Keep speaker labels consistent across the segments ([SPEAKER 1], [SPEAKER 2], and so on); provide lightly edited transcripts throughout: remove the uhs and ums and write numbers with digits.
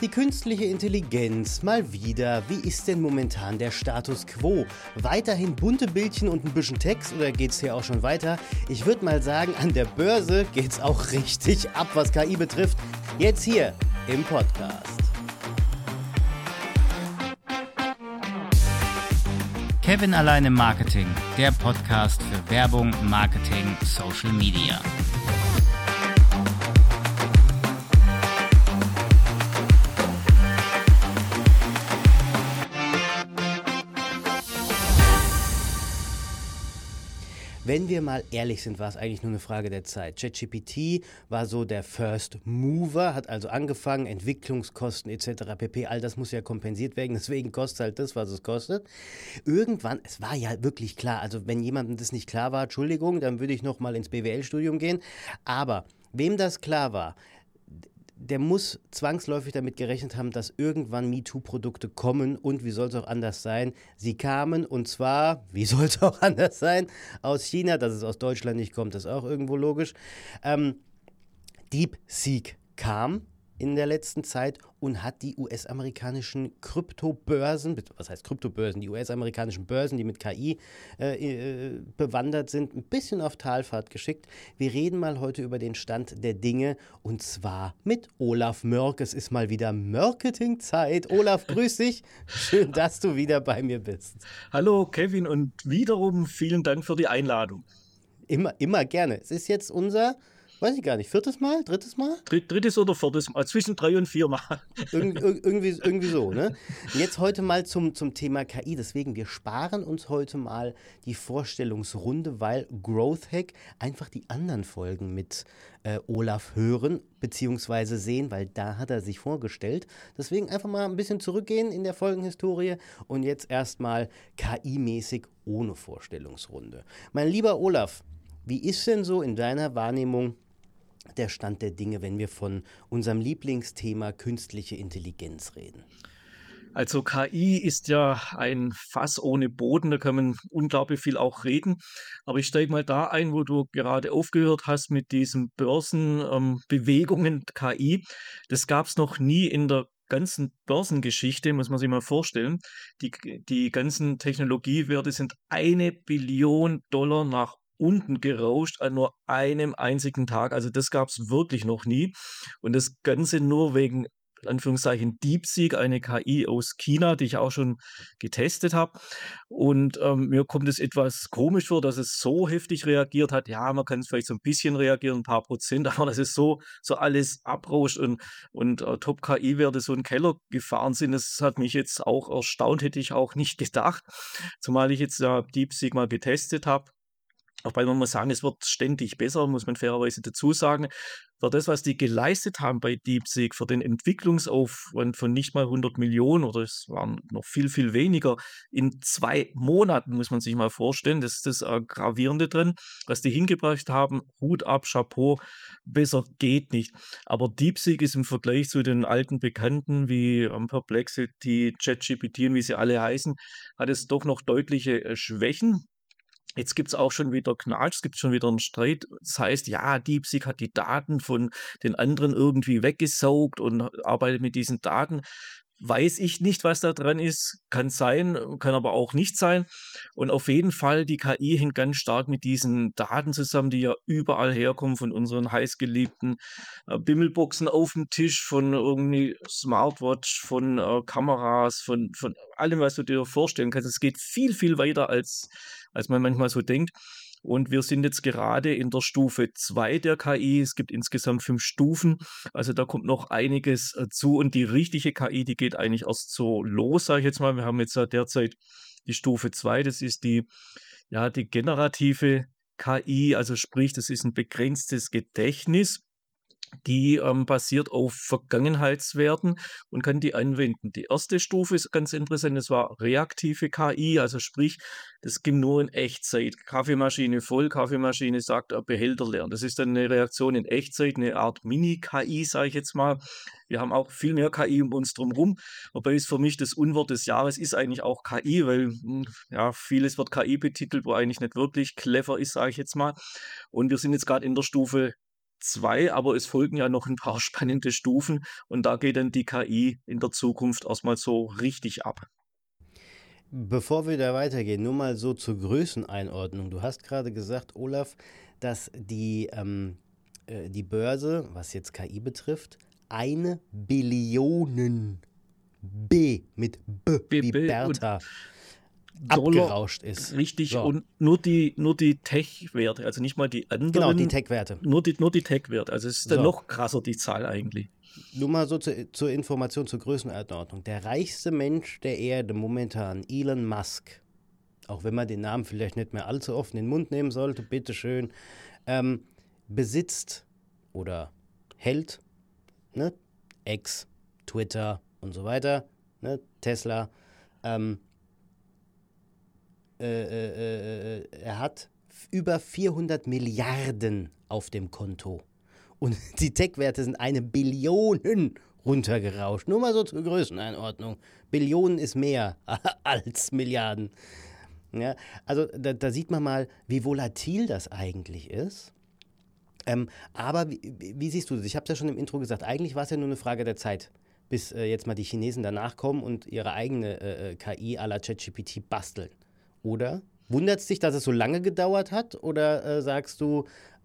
[SPEAKER 1] Die künstliche Intelligenz, mal wieder. Wie ist denn momentan der Status quo? Weiterhin bunte Bildchen und ein bisschen Text oder geht's hier auch schon weiter? Ich würde mal sagen, an der Börse geht's auch richtig ab, was KI betrifft. Jetzt hier im Podcast.
[SPEAKER 2] Kevin allein im Marketing, der Podcast für Werbung, Marketing, Social Media.
[SPEAKER 1] Wenn wir mal ehrlich sind, war es eigentlich nur eine Frage der Zeit. ChatGPT war so der First Mover, hat also angefangen, Entwicklungskosten etc. pp. All das muss ja kompensiert werden, deswegen kostet halt das, was es kostet. Irgendwann, es war ja wirklich klar, also wenn jemandem das nicht klar war, Entschuldigung, dann würde ich nochmal ins BWL-Studium gehen. Aber wem das klar war, der muss zwangsläufig damit gerechnet haben, dass irgendwann MeToo-Produkte kommen und wie soll es auch anders sein? Sie kamen und zwar, wie soll es auch anders sein? Aus China, dass es aus Deutschland nicht kommt, ist auch irgendwo logisch. DeepSeek kam in der letzten Zeit und hat die US-amerikanischen Kryptobörsen, was heißt Kryptobörsen, die US-amerikanischen Börsen, die mit KI bewandert sind, ein bisschen auf Talfahrt geschickt. Wir reden mal heute über den Stand der Dinge und zwar mit Olaf Mörk. Es ist mal wieder Marketingzeit. Olaf, grüß dich. Schön, dass du wieder bei mir bist.
[SPEAKER 3] Hallo Kevin und wiederum vielen Dank für die Einladung.
[SPEAKER 1] Immer gerne. Es ist jetzt unser, weiß ich gar nicht, viertes Mal, drittes Mal?
[SPEAKER 3] Drittes oder viertes Mal, zwischen 3 und 4 Mal.
[SPEAKER 1] Irgendwie so, ne? Jetzt heute mal zum Thema KI. Deswegen, wir sparen uns heute mal die Vorstellungsrunde, weil Growth Hack einfach die anderen Folgen mit Olaf hören bzw. sehen, weil da hat er sich vorgestellt. Deswegen einfach mal ein bisschen zurückgehen in der Folgenhistorie und jetzt erstmal KI-mäßig ohne Vorstellungsrunde. Mein lieber Olaf, wie ist denn so in deiner Wahrnehmung der Stand der Dinge, wenn wir von unserem Lieblingsthema künstliche Intelligenz reden?
[SPEAKER 3] Also KI ist ja ein Fass ohne Boden, da kann man unglaublich viel auch reden. Aber ich steige mal da ein, wo du gerade aufgehört hast mit diesen Börsenbewegungen KI. Das gab es noch nie in der ganzen Börsengeschichte, muss man sich mal vorstellen. Die ganzen Technologiewerte sind 1 Billion$ nach unten gerauscht an nur einem einzigen Tag. Also das gab es wirklich noch nie. Und das Ganze nur wegen, in Anführungszeichen, DeepSeek, eine KI aus China, die ich auch schon getestet habe. Und mir kommt es etwas komisch vor, dass es so heftig reagiert hat. Ja, man kann es vielleicht so ein bisschen reagieren, ein paar Prozent, aber dass es so alles abrauscht und Top-KI-Werte so in den Keller gefahren sind, das hat mich jetzt auch erstaunt, hätte ich auch nicht gedacht. Zumal ich jetzt ja DeepSeek mal getestet habe. Wobei man muss sagen, es wird ständig besser, muss man fairerweise dazu sagen. Für das, was die geleistet haben bei DeepSeek, für den Entwicklungsaufwand von nicht mal 100 Millionen oder es waren noch viel, viel weniger, in 2 Monaten muss man sich mal vorstellen, das ist das Gravierende drin, was die hingebracht haben, Hut ab, Chapeau, besser geht nicht. Aber DeepSeek ist im Vergleich zu den alten Bekannten wie Perplexity, ChatGPT und wie sie alle heißen, hat es doch noch deutliche Schwächen. Jetzt gibt's auch schon wieder Knatsch, es gibt schon wieder einen Streit. Das heißt, ja, DeepSeek hat die Daten von den anderen irgendwie weggesaugt und arbeitet mit diesen Daten. Weiß ich nicht, was da dran ist. Kann sein, kann aber auch nicht sein. Und auf jeden Fall, die KI hängt ganz stark mit diesen Daten zusammen, die ja überall herkommen von unseren heißgeliebten Bimmelboxen auf dem Tisch, von irgendwie Smartwatch, von Kameras, von allem, was du dir vorstellen kannst. Es geht viel, viel weiter, als man manchmal so denkt. Und wir sind jetzt gerade in der Stufe 2 der KI. Es gibt insgesamt 5 Stufen. Also da kommt noch einiges zu. Und die richtige KI, die geht eigentlich erst so los, sage ich jetzt mal. Wir haben jetzt ja derzeit die Stufe 2. Das ist die generative KI. Also sprich, das ist ein begrenztes Gedächtnis. Die basiert auf Vergangenheitswerten und kann die anwenden. Die erste Stufe ist ganz interessant, das war reaktive KI, also sprich, das ging nur in Echtzeit. Kaffeemaschine voll, Kaffeemaschine sagt, Behälter leer. Das ist dann eine Reaktion in Echtzeit, eine Art Mini-KI, sage ich jetzt mal. Wir haben auch viel mehr KI um uns drumherum, wobei es für mich das Unwort des Jahres ist eigentlich auch KI, weil ja, vieles wird KI betitelt, wo eigentlich nicht wirklich clever ist, sage ich jetzt mal. Und wir sind jetzt gerade in der Stufe 2, aber es folgen ja noch ein paar spannende Stufen und da geht dann die KI in der Zukunft erstmal so richtig ab.
[SPEAKER 1] Bevor wir da weitergehen, nur mal so zur Größeneinordnung. Du hast gerade gesagt, Olaf, dass die Börse, was jetzt KI betrifft, 1 Billion B mit B wie Bertha
[SPEAKER 3] Dollar,
[SPEAKER 1] abgerauscht ist.
[SPEAKER 3] richtig,
[SPEAKER 1] So.
[SPEAKER 3] und nur die Tech-Werte, also nicht mal die anderen.
[SPEAKER 1] Genau, die Tech-Werte.
[SPEAKER 3] Nur die Tech-Werte, also es ist dann
[SPEAKER 1] So.
[SPEAKER 3] noch krasser, die Zahl eigentlich.
[SPEAKER 1] Nur mal so zur Information, zur Größenordnung. Der reichste Mensch der Erde momentan, Elon Musk, auch wenn man den Namen vielleicht nicht mehr allzu oft in den Mund nehmen sollte, bitteschön, besitzt oder hält, ne, X, Twitter und so weiter, ne, Tesla, er hat über 400 Milliarden auf dem Konto. Und die Tech-Werte sind 1 Billion runtergerauscht. Nur mal so zur Größeneinordnung. Billionen ist mehr als Milliarden. Ja, also da sieht man mal, wie volatil das eigentlich ist. Aber wie siehst du das? Ich habe es ja schon im Intro gesagt. Eigentlich war es ja nur eine Frage der Zeit, bis jetzt mal die Chinesen danach kommen und ihre eigene KI à la ChatGPT basteln. Oder? Wundert es dich, dass es so lange gedauert hat? Oder sagst du,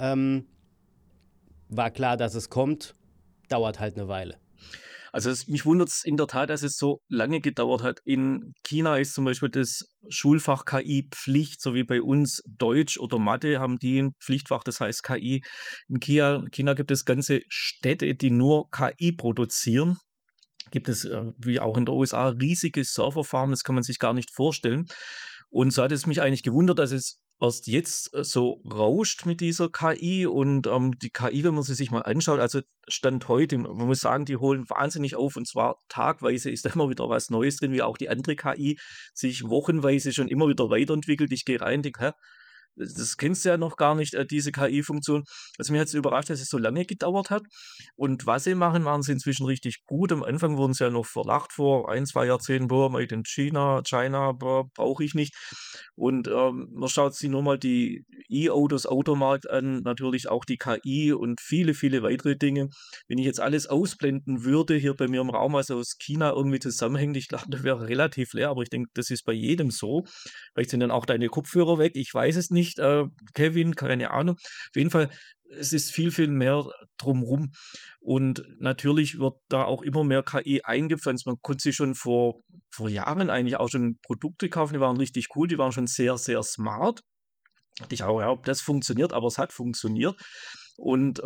[SPEAKER 1] war klar, dass es kommt, dauert halt eine Weile?
[SPEAKER 3] Also mich wundert es in der Tat, dass es so lange gedauert hat. In China ist zum Beispiel das Schulfach KI Pflicht, so wie bei uns Deutsch oder Mathe haben die ein Pflichtfach, das heißt KI. In China gibt es ganze Städte, die nur KI produzieren. Gibt es, wie auch in der USA, riesige Serverfarmen, das kann man sich gar nicht vorstellen. Und so hat es mich eigentlich gewundert, dass es erst jetzt so rauscht mit dieser KI. Und die KI, wenn man sie sich mal anschaut, also Stand heute, man muss sagen, die holen wahnsinnig auf, und zwar tagweise ist da immer wieder was Neues drin, wie auch die andere KI sich wochenweise schon immer wieder weiterentwickelt. Ich gehe rein, denke, hä? Das kennst du ja noch gar nicht, diese KI-Funktion. Also mich hat es überrascht, dass es so lange gedauert hat. Und was sie machen sie inzwischen richtig gut. Am Anfang wurden sie ja noch verlacht vor 1, 2 Jahrzehnten, boah, made in China, boah, brauche ich nicht. Und man schaut sich nur mal die E-Autos, Automarkt an, natürlich auch die KI und viele, viele weitere Dinge. Wenn ich jetzt alles ausblenden würde, hier bei mir im Raum, also aus China irgendwie zusammenhängt, ich glaube, das wäre relativ leer, aber ich denke, das ist bei jedem so. Vielleicht sind dann auch deine Kopfhörer weg, ich weiß es nicht, Kevin, keine Ahnung. Auf jeden Fall, es ist viel, viel mehr drumrum. Und natürlich wird da auch immer mehr KI eingepflanzt. Man konnte sich schon vor Jahren eigentlich auch schon Produkte kaufen, die waren richtig cool, die waren schon sehr, sehr smart. Dachte ich auch, ja, ob das funktioniert, aber es hat funktioniert. Und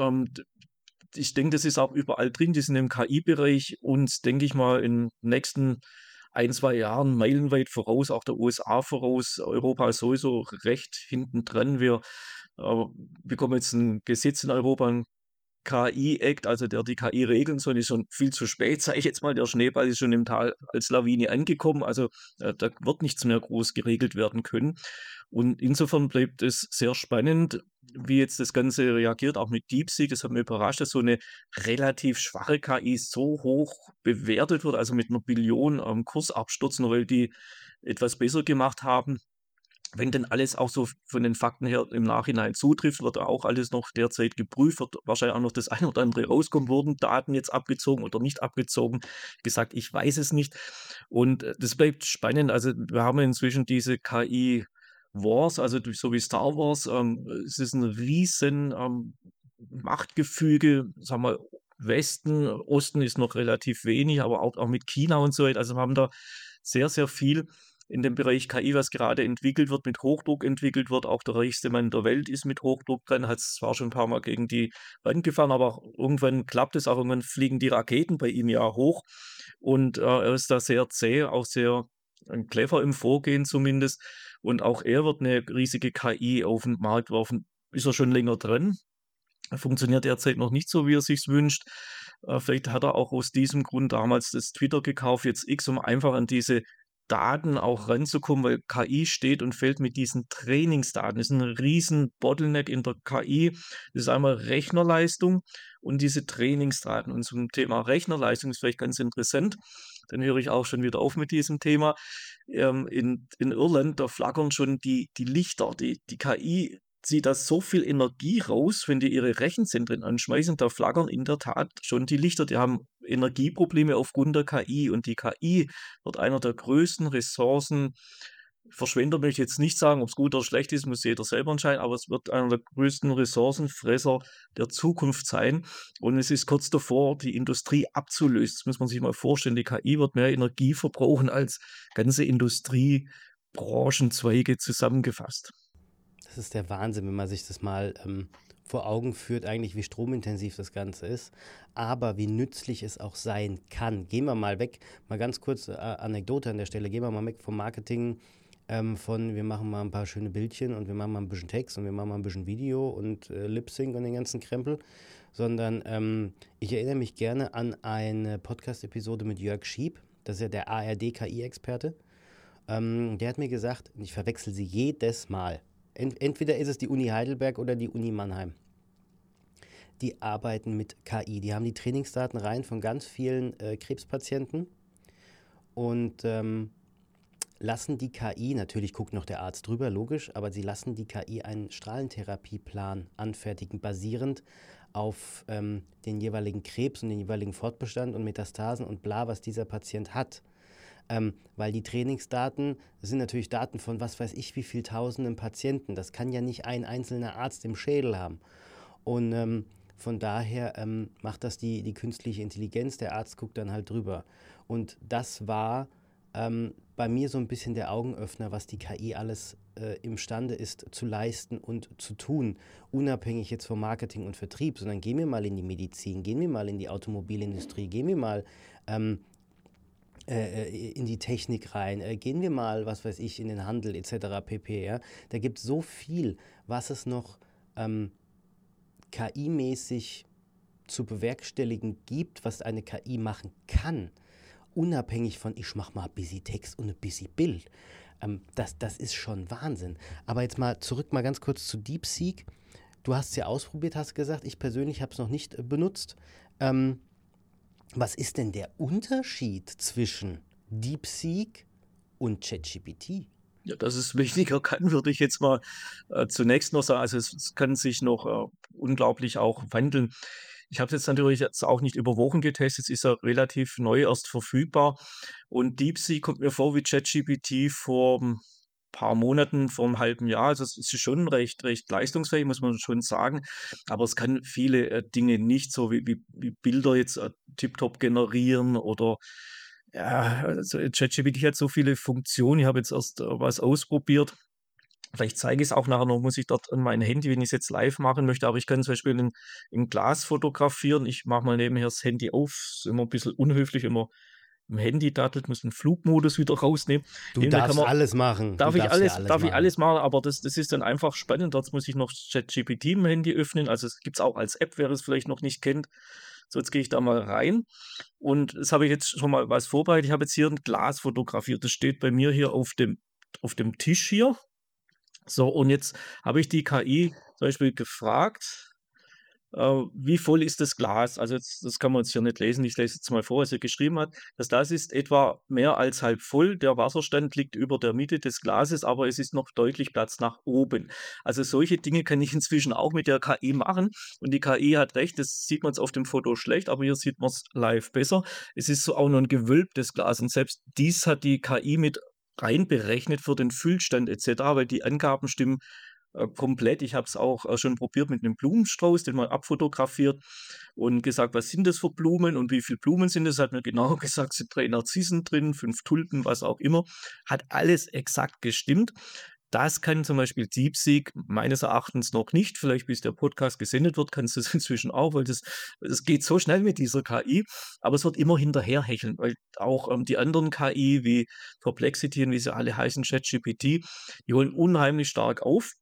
[SPEAKER 3] ich denke, das ist auch überall drin, die sind im KI-Bereich und, denke ich mal, in den nächsten 1, 2 Jahren meilenweit voraus, auch der USA voraus. Europa ist sowieso recht hinten dran. Wir bekommen jetzt ein Gesetz in Europa, ein KI-Act, also der die KI regeln soll, ist schon viel zu spät, sage ich jetzt mal. Der Schneeball ist schon im Tal als Lawine angekommen. Also da wird nichts mehr groß geregelt werden können. Und insofern bleibt es sehr spannend, wie jetzt das Ganze reagiert, auch mit DeepSeek. Das hat mich überrascht, dass so eine relativ schwache KI so hoch bewertet wird, also mit 1 Billion Kursabsturz, nur weil die etwas besser gemacht haben. Wenn denn alles auch so von den Fakten her im Nachhinein zutrifft, wird auch alles noch derzeit geprüft, wird wahrscheinlich auch noch das eine oder andere rauskommen. Wurden Daten jetzt abgezogen oder nicht abgezogen? Wie gesagt, ich weiß es nicht. Und das bleibt spannend. Also wir haben inzwischen diese KI-Wars, also so wie Star Wars. Es ist ein riesen Machtgefüge, sagen wir, Westen, Osten ist noch relativ wenig, aber auch mit China und so weiter. Also wir haben da sehr, sehr viel in dem Bereich KI, was gerade entwickelt wird, mit Hochdruck entwickelt wird. Auch der reichste Mann der Welt ist mit Hochdruck dran, hat es zwar schon ein paar Mal gegen die Wand gefahren, aber irgendwann klappt es auch, irgendwann fliegen die Raketen bei ihm ja hoch. Und er ist da sehr zäh, auch sehr clever im Vorgehen zumindest. Und auch er wird eine riesige KI auf den Markt werfen. Ist er schon länger dran? Funktioniert derzeit noch nicht so, wie er sich's wünscht. Vielleicht hat er auch aus diesem Grund damals das Twitter gekauft, jetzt X, um einfach an diese Daten auch ranzukommen, weil KI steht und fällt mit diesen Trainingsdaten. Das ist ein riesen Bottleneck in der KI. Das ist einmal Rechnerleistung und diese Trainingsdaten. Und zum Thema Rechnerleistung ist vielleicht ganz interessant. Dann höre ich auch schon wieder auf mit diesem Thema. In Irland, da flackern schon die Lichter. Die KI zieht da so viel Energie raus, wenn die ihre Rechenzentren anschmeißen, da flackern in der Tat schon die Lichter. Die haben Energieprobleme aufgrund der KI und die KI wird einer der größten Ressourcenverschwender, möchte ich jetzt nicht sagen, ob es gut oder schlecht ist, muss jeder selber entscheiden, aber es wird einer der größten Ressourcenfresser der Zukunft sein und es ist kurz davor, die Industrie abzulösen. Das muss man sich mal vorstellen, die KI wird mehr Energie verbrauchen als ganze Industriebranchenzweige zusammengefasst.
[SPEAKER 1] Das ist der Wahnsinn, wenn man sich das mal vor Augen führt, eigentlich wie stromintensiv das Ganze ist, aber wie nützlich es auch sein kann. Gehen wir mal weg, mal ganz kurz Anekdote an der Stelle, gehen wir mal weg vom Marketing, von wir machen mal ein paar schöne Bildchen und wir machen mal ein bisschen Text und wir machen mal ein bisschen Video und Lip-Sync und den ganzen Krempel, sondern ich erinnere mich gerne an eine Podcast-Episode mit Jörg Schieb, das ist ja der ARD-KI-Experte. Der hat mir gesagt, ich verwechsel sie jedes Mal. Entweder ist es die Uni Heidelberg oder die Uni Mannheim. Die arbeiten mit KI. Die haben die Trainingsdaten rein von ganz vielen Krebspatienten und lassen die KI, natürlich guckt noch der Arzt drüber, logisch, aber sie lassen die KI einen Strahlentherapieplan anfertigen, basierend auf den jeweiligen Krebs und den jeweiligen Fortbestand und Metastasen und bla, was dieser Patient hat. Weil die Trainingsdaten sind natürlich Daten von was weiß ich wie viel tausenden Patienten. Das kann ja nicht ein einzelner Arzt im Schädel haben. Und von daher macht das die künstliche Intelligenz, der Arzt guckt dann halt drüber. Und das war bei mir so ein bisschen der Augenöffner, was die KI alles imstande ist zu leisten und zu tun, unabhängig jetzt vom Marketing und Vertrieb, sondern gehen wir mal in die Medizin, gehen wir mal in die Automobilindustrie, gehen wir mal in die Technik rein, gehen wir mal, was weiß ich, in den Handel etc. pp. Ja? Da gibt es so viel, was es noch KI-mäßig zu bewerkstelligen gibt, was eine KI machen kann, unabhängig von ich mache mal ein bisschen Text und ein bisschen Bild. Das ist schon Wahnsinn. Aber jetzt mal zurück mal ganz kurz zu DeepSeek. Du hast es ja ausprobiert, hast gesagt. Ich persönlich habe es noch nicht benutzt. Was ist denn der Unterschied zwischen DeepSeek und ChatGPT?
[SPEAKER 3] Ja, dass es weniger kann, würde ich jetzt mal zunächst noch sagen. Also es kann sich noch unglaublich auch wandeln. Ich habe es jetzt natürlich jetzt auch nicht über Wochen getestet, es ist ja relativ neu erst verfügbar. Und DeepSeek kommt mir vor wie ChatGPT vor ein paar Monaten, vor einem halben Jahr. Also es ist schon recht leistungsfähig, muss man schon sagen. Aber es kann viele Dinge nicht, so wie Bilder jetzt tiptop generieren oder ja, also ChatGPT hat so viele Funktionen. Ich habe jetzt erst was ausprobiert. Vielleicht zeige ich es auch nachher noch, muss ich dort an mein Handy, wenn ich es jetzt live machen möchte, aber ich kann zum Beispiel in Glas fotografieren. Ich mache mal nebenher das Handy auf, ist immer ein bisschen unhöflich, immer im Handy dattelt, muss den Flugmodus wieder rausnehmen.
[SPEAKER 1] Du
[SPEAKER 3] Eben, da kann
[SPEAKER 1] darfst
[SPEAKER 3] man,
[SPEAKER 1] alles machen. Du darfst ja alles
[SPEAKER 3] darf ich
[SPEAKER 1] machen.
[SPEAKER 3] alles machen, aber das ist dann einfach spannend. Dort muss ich noch ChatGPT im Handy öffnen, also es gibt es auch als App, wer es vielleicht noch nicht kennt. So, jetzt gehe ich da mal rein und das habe ich jetzt schon mal was vorbereitet. Ich habe jetzt hier ein Glas fotografiert, das steht bei mir hier auf dem Tisch hier. So, und jetzt habe ich die KI zum Beispiel gefragt, wie voll ist das Glas? Also jetzt, das kann man jetzt hier nicht lesen. Ich lese jetzt mal vor, was er geschrieben hat. Das Glas ist etwa mehr als halb voll. Der Wasserstand liegt über der Mitte des Glases, aber es ist noch deutlich Platz nach oben. Also solche Dinge kann ich inzwischen auch mit der KI machen. Und die KI hat recht, das sieht man jetzt auf dem Foto schlecht, aber hier sieht man es live besser. Es ist so auch noch ein gewölbtes Glas. Und selbst dies hat die KI mit reinberechnet für den Füllstand etc., weil die Angaben stimmen komplett. Ich habe es auch schon probiert mit einem Blumenstrauß, den man abfotografiert und gesagt, was sind das für Blumen und wie viele Blumen sind es? Hat mir genau gesagt, es sind 3 Narzissen drin, 5 Tulpen, was auch immer. Hat alles exakt gestimmt. Das kann zum Beispiel DeepSeek meines Erachtens noch nicht. Vielleicht, bis der Podcast gesendet wird, kannst du es inzwischen auch, weil das geht so schnell mit dieser KI. Aber es wird immer hinterherhecheln, weil auch die anderen KI wie Perplexity und wie sie alle heißen, ChatGPT, die holen unheimlich stark auf.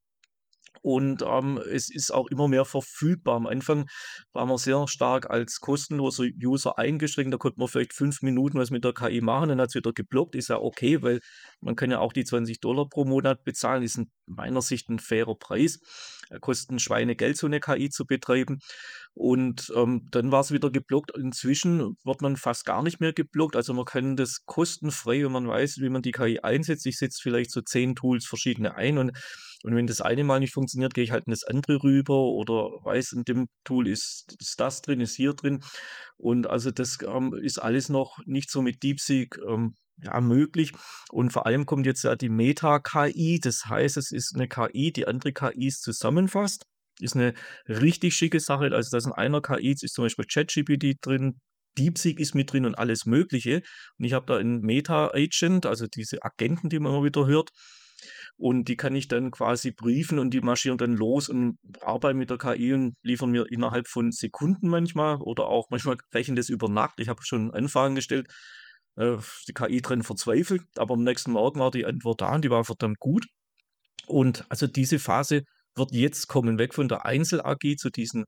[SPEAKER 3] Und es ist auch immer mehr verfügbar. Am Anfang war man sehr stark als kostenloser User eingeschränkt. Da konnte man vielleicht 5 Minuten was mit der KI machen, dann hat es wieder geblockt. Ist ja okay, weil man kann ja auch die $20 pro Monat bezahlen. Ist in meiner Sicht ein fairer Preis. Kostet ein Schweinegeld, so eine KI zu betreiben. Und dann war es wieder geblockt. Inzwischen wird man fast gar nicht mehr geblockt. Also man kann das kostenfrei, wenn man weiß, wie man die KI einsetzt. Ich setze vielleicht so 10 Tools verschiedene ein und wenn das eine Mal nicht funktioniert, gehe ich halt in das andere rüber oder weiß, in dem Tool ist das drin, ist hier drin. Und also das ist alles noch nicht so mit DeepSeek ja, möglich. Und vor allem kommt jetzt ja die Meta-KI. Das heißt, es ist eine KI, die andere KIs zusammenfasst. Ist eine richtig schicke Sache. Also da ist in einer KI ist zum Beispiel ChatGPT drin, DeepSeek ist mit drin und alles Mögliche. Und ich habe da einen Meta-Agent, also diese Agenten, die man immer wieder hört. Und die kann ich dann quasi briefen und die marschieren dann los und arbeiten mit der KI und liefern mir innerhalb von Sekunden manchmal oder auch manchmal rechnen das über Nacht. Ich habe schon Anfragen gestellt, die KI drin verzweifelt, aber am nächsten Morgen war die Antwort da und die war verdammt gut. Und also diese Phase wird jetzt kommen, weg von der Einzel-AG zu diesen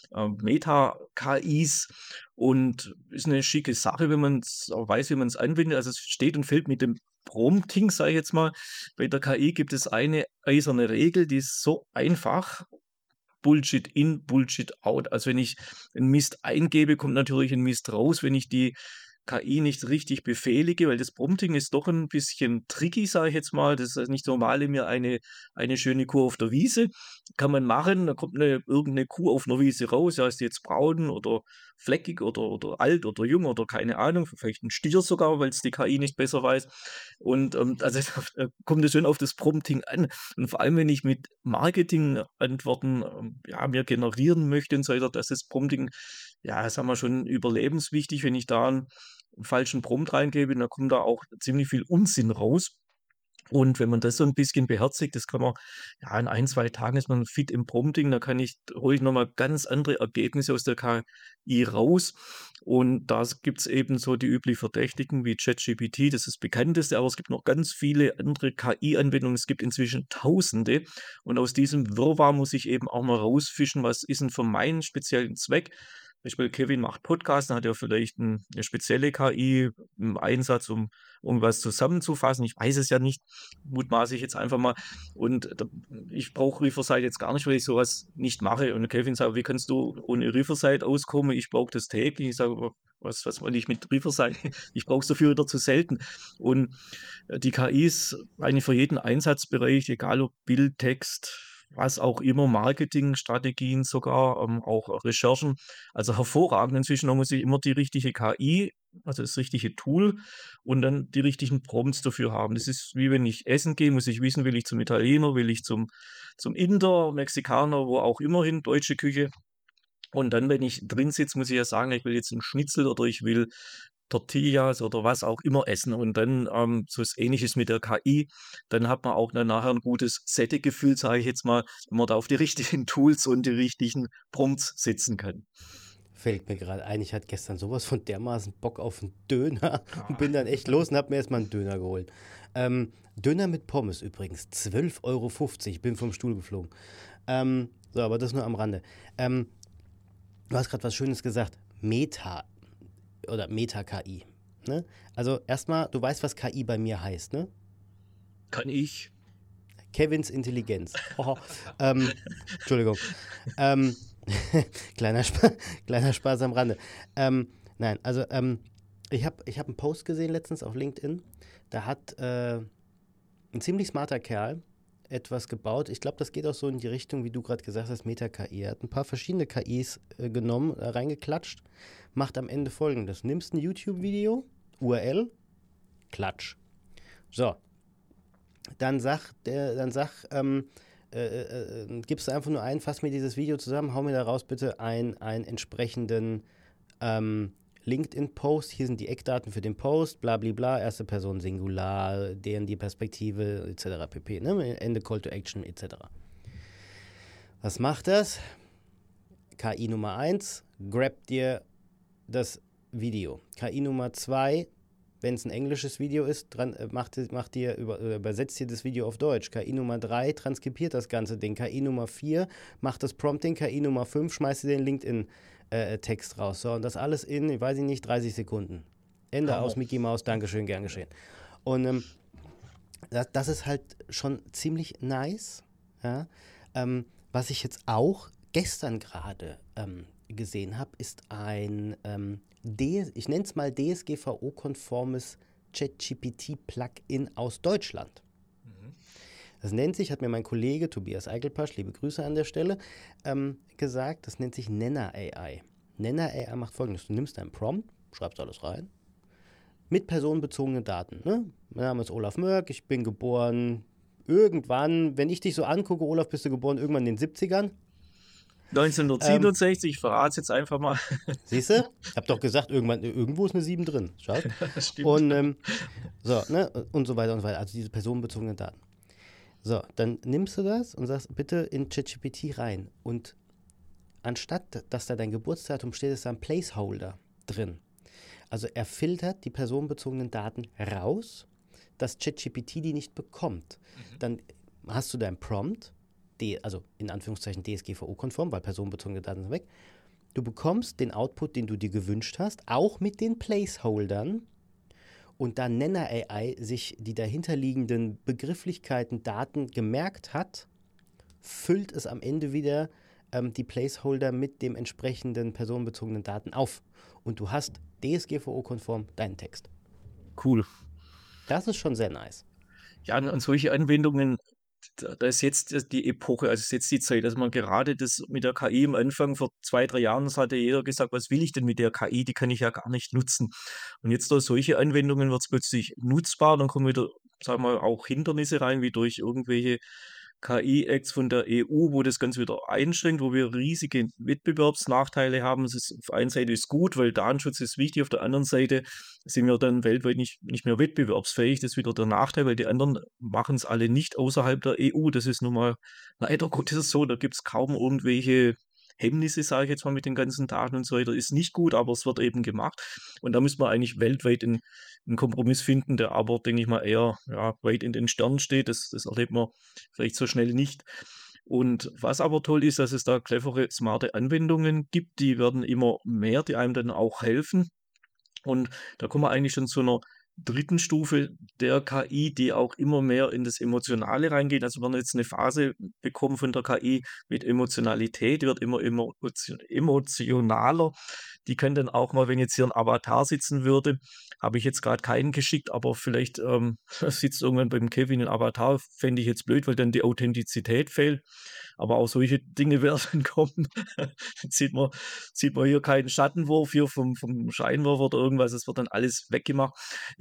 [SPEAKER 3] Meta-KIs und ist eine schicke Sache, wenn man es auch weiß, wie man es anwendet. Also es steht und fällt mit dem Prompting, sage ich jetzt mal. Bei der KI gibt es eine eiserne Regel, die ist so einfach. Bullshit in, Bullshit out. Also wenn ich einen Mist eingebe, kommt natürlich ein Mist raus. Wenn ich die KI nicht richtig befehlige, weil das Prompting ist doch ein bisschen tricky, sage ich jetzt mal. Das ist nicht normal mir eine schöne Kuh auf der Wiese. Kann man machen, da kommt irgendeine Kuh auf einer Wiese raus, ja, ist die jetzt braun oder fleckig oder alt oder jung oder keine Ahnung, vielleicht ein Stier sogar, weil es die KI nicht besser weiß. Und also kommt es schon auf das Prompting an. Und vor allem, wenn ich mit Marketing-Antworten ja, mir generieren möchte und so weiter, das ist Prompting, ja, sagen wir schon überlebenswichtig, wenn ich da einen falschen Prompt reingebe, dann kommt da auch ziemlich viel Unsinn raus. Und wenn man das so ein bisschen beherzigt, das kann man ja, in 1, 2 Tagen ist man fit im Prompting, da hole ich noch mal ganz andere Ergebnisse aus der KI raus. Und da gibt's eben so die üblich Verdächtigen wie ChatGPT, das ist das Bekannteste, aber es gibt noch ganz viele andere KI-Anwendungen. Es gibt inzwischen Tausende. Und aus diesem Wirrwarr muss ich eben auch mal rausfischen, was ist denn für meinen speziellen Zweck? Beispiel Kevin macht Podcasts, dann hat er vielleicht 'ne spezielle KI im Einsatz, um irgendwas zusammenzufassen. Ich weiß es ja nicht, mutmaße ich jetzt einfach mal. Und ich brauche Riverside jetzt gar nicht, weil ich sowas nicht mache. Und Kevin sagt: „Wie kannst du ohne Riverside auskommen?“ Ich brauche das täglich. Ich sage: Was will ich mit Riverside? Ich brauche es dafür wieder zu selten.“ Und die KI ist eigentlich für jeden Einsatzbereich, egal ob Bild, Text, was auch immer, Marketingstrategien sogar, auch Recherchen, also hervorragend. Inzwischen muss ich immer die richtige KI, also das richtige Tool und dann die richtigen Prompts dafür haben. Das ist wie wenn ich essen gehe, muss ich wissen, will ich zum Italiener, will ich zum Inder, Mexikaner, wo auch immer hin, deutsche Küche. Und dann, wenn ich drin sitze, muss ich ja sagen, ich will jetzt 'n Schnitzel oder ich will Tortillas oder was auch immer essen. Und dann, so was Ähnliches mit der KI, dann hat man auch dann nachher 'n gutes Sättiggefühl, sage ich jetzt mal, wenn man da auf die richtigen Tools und die richtigen Prompts setzen kann.
[SPEAKER 1] Fällt mir gerade ein, ich hatte gestern sowas von dermaßen Bock auf einen Döner und
[SPEAKER 3] Ah.
[SPEAKER 1] bin dann echt los und habe mir erstmal einen Döner geholt. Döner mit Pommes übrigens, 12,50 €. Ich bin vom Stuhl geflogen. So, aber das nur am Rande. Du hast gerade was Schönes gesagt. Meta oder Meta-KI. Ne? Also erstmal, du weißt, was KI bei mir heißt, ne?
[SPEAKER 3] Kann ich?
[SPEAKER 1] Kevins Intelligenz. Hoho. Entschuldigung. Ähm, kleiner Spaß am Rande. Nein, also ich hab einen Post gesehen letztens auf LinkedIn. Da hat ein ziemlich smarter Kerl etwas gebaut. Ich glaube, das geht auch so in die Richtung, wie du gerade gesagt hast, Meta-KI. Er hat ein paar verschiedene KIs genommen, reingeklatscht, macht am Ende folgendes. Nimmst ein YouTube-Video, URL, klatsch. So, gibst du einfach nur ein, fass mir dieses Video zusammen, hau mir daraus bitte einen entsprechenden LinkedIn-Post. Hier sind die Eckdaten für den Post, bla bla bla, erste Person Singular, deren die Perspektive, etc. pp. Ne? Ende Call to Action, etc. Was macht das? KI Nummer 1, grab dir das Video. KI Nummer 2, wenn es ein englisches Video ist, übersetzt dir das Video auf Deutsch. KI Nummer 3 transkribiert das ganze Ding. KI Nummer 4 macht das Prompting. KI Nummer 5 schmeißt dir den LinkedIn-Text raus. So, und das alles in, ich weiß nicht, 30 Sekunden. Ende aus, Mickey Maus, Dankeschön, gern geschehen. Und das ist halt schon ziemlich nice. Ja? Was ich jetzt auch gestern gerade gesehen habe, ist ein, ich nenne es mal DSGVO-konformes ChatGPT-Plugin aus Deutschland. Das nennt sich, hat mir mein Kollege Tobias Eichelpasch, liebe Grüße an der Stelle, gesagt, das nennt sich Nenner AI. Nenner AI macht Folgendes: Du nimmst deinen Prompt, schreibst alles rein, mit personenbezogenen Daten. Ne? Mein Name ist Olaf Mörk, ich bin geboren irgendwann, wenn ich dich so angucke, Olaf, bist du geboren irgendwann in den 70ern?
[SPEAKER 3] 1967, ich verrate es jetzt einfach mal.
[SPEAKER 1] Siehst du? Ich habe doch gesagt, irgendwo ist eine 7 drin. Schaut.
[SPEAKER 3] Stimmt.
[SPEAKER 1] Und so, ne? Und so weiter und so weiter. Also diese personenbezogenen Daten. So, dann nimmst du das und sagst, bitte in ChatGPT rein. Und anstatt, dass da dein Geburtsdatum steht, ist da ein Placeholder drin. Also er filtert die personenbezogenen Daten raus, dass ChatGPT die nicht bekommt. Dann hast du dein Prompt, also in Anführungszeichen DSGVO-konform, weil personenbezogene Daten sind weg. Du bekommst den Output, den du dir gewünscht hast, auch mit den Placeholdern. Und da Nenner AI sich die dahinterliegenden Begrifflichkeiten, Daten gemerkt hat, füllt es am Ende wieder die Placeholder mit dem entsprechenden personenbezogenen Daten auf. Und du hast DSGVO-konform deinen Text.
[SPEAKER 3] Cool.
[SPEAKER 1] Das ist schon sehr nice.
[SPEAKER 3] Ja, und solche Anwendungen, da ist jetzt die Epoche, also ist jetzt die Zeit, dass man gerade das mit der KI am Anfang vor 2, 3 Jahren, das hatte jeder gesagt, was will ich denn mit der KI, die kann ich ja gar nicht nutzen. Und jetzt durch solche Anwendungen wird es plötzlich nutzbar, dann kommen wieder, sagen wir mal, auch Hindernisse rein, wie durch irgendwelche KI-Acts von der EU, wo das Ganze wieder einschränkt, wo wir riesige Wettbewerbsnachteile haben. Es ist, auf der einen Seite ist gut, weil Datenschutz ist wichtig, auf der anderen Seite sind wir dann weltweit nicht mehr wettbewerbsfähig. Das ist wieder der Nachteil, weil die anderen machen es alle nicht außerhalb der EU. Das ist nun mal leider Gottes so. Da gibt es kaum irgendwelche Hemmnisse, sage ich jetzt mal, mit den ganzen Daten und so weiter. Ist nicht gut, aber es wird eben gemacht. Und da müssen wir eigentlich weltweit einen Kompromiss finden, der aber, denke ich mal, eher weit in den Sternen steht. Das erlebt man vielleicht so schnell nicht. Und was aber toll ist, dass es da clevere, smarte Anwendungen gibt, die werden immer mehr, die einem dann auch helfen. Und da kommen wir eigentlich schon zu einer dritten Stufe der KI, die auch immer mehr in das Emotionale reingeht. Also wir werden jetzt eine Phase bekommen von der KI mit Emotionalität, die wird immer emotionaler. Die kann dann auch mal, wenn jetzt hier ein Avatar sitzen würde, habe ich jetzt gerade keinen geschickt, aber vielleicht sitzt irgendwann beim Kevin ein Avatar, fände ich jetzt blöd, weil dann die Authentizität fehlt. Aber auch solche Dinge werden kommen. sieht man hier keinen Schattenwurf hier vom Scheinwerfer oder irgendwas. Es wird dann alles weggemacht.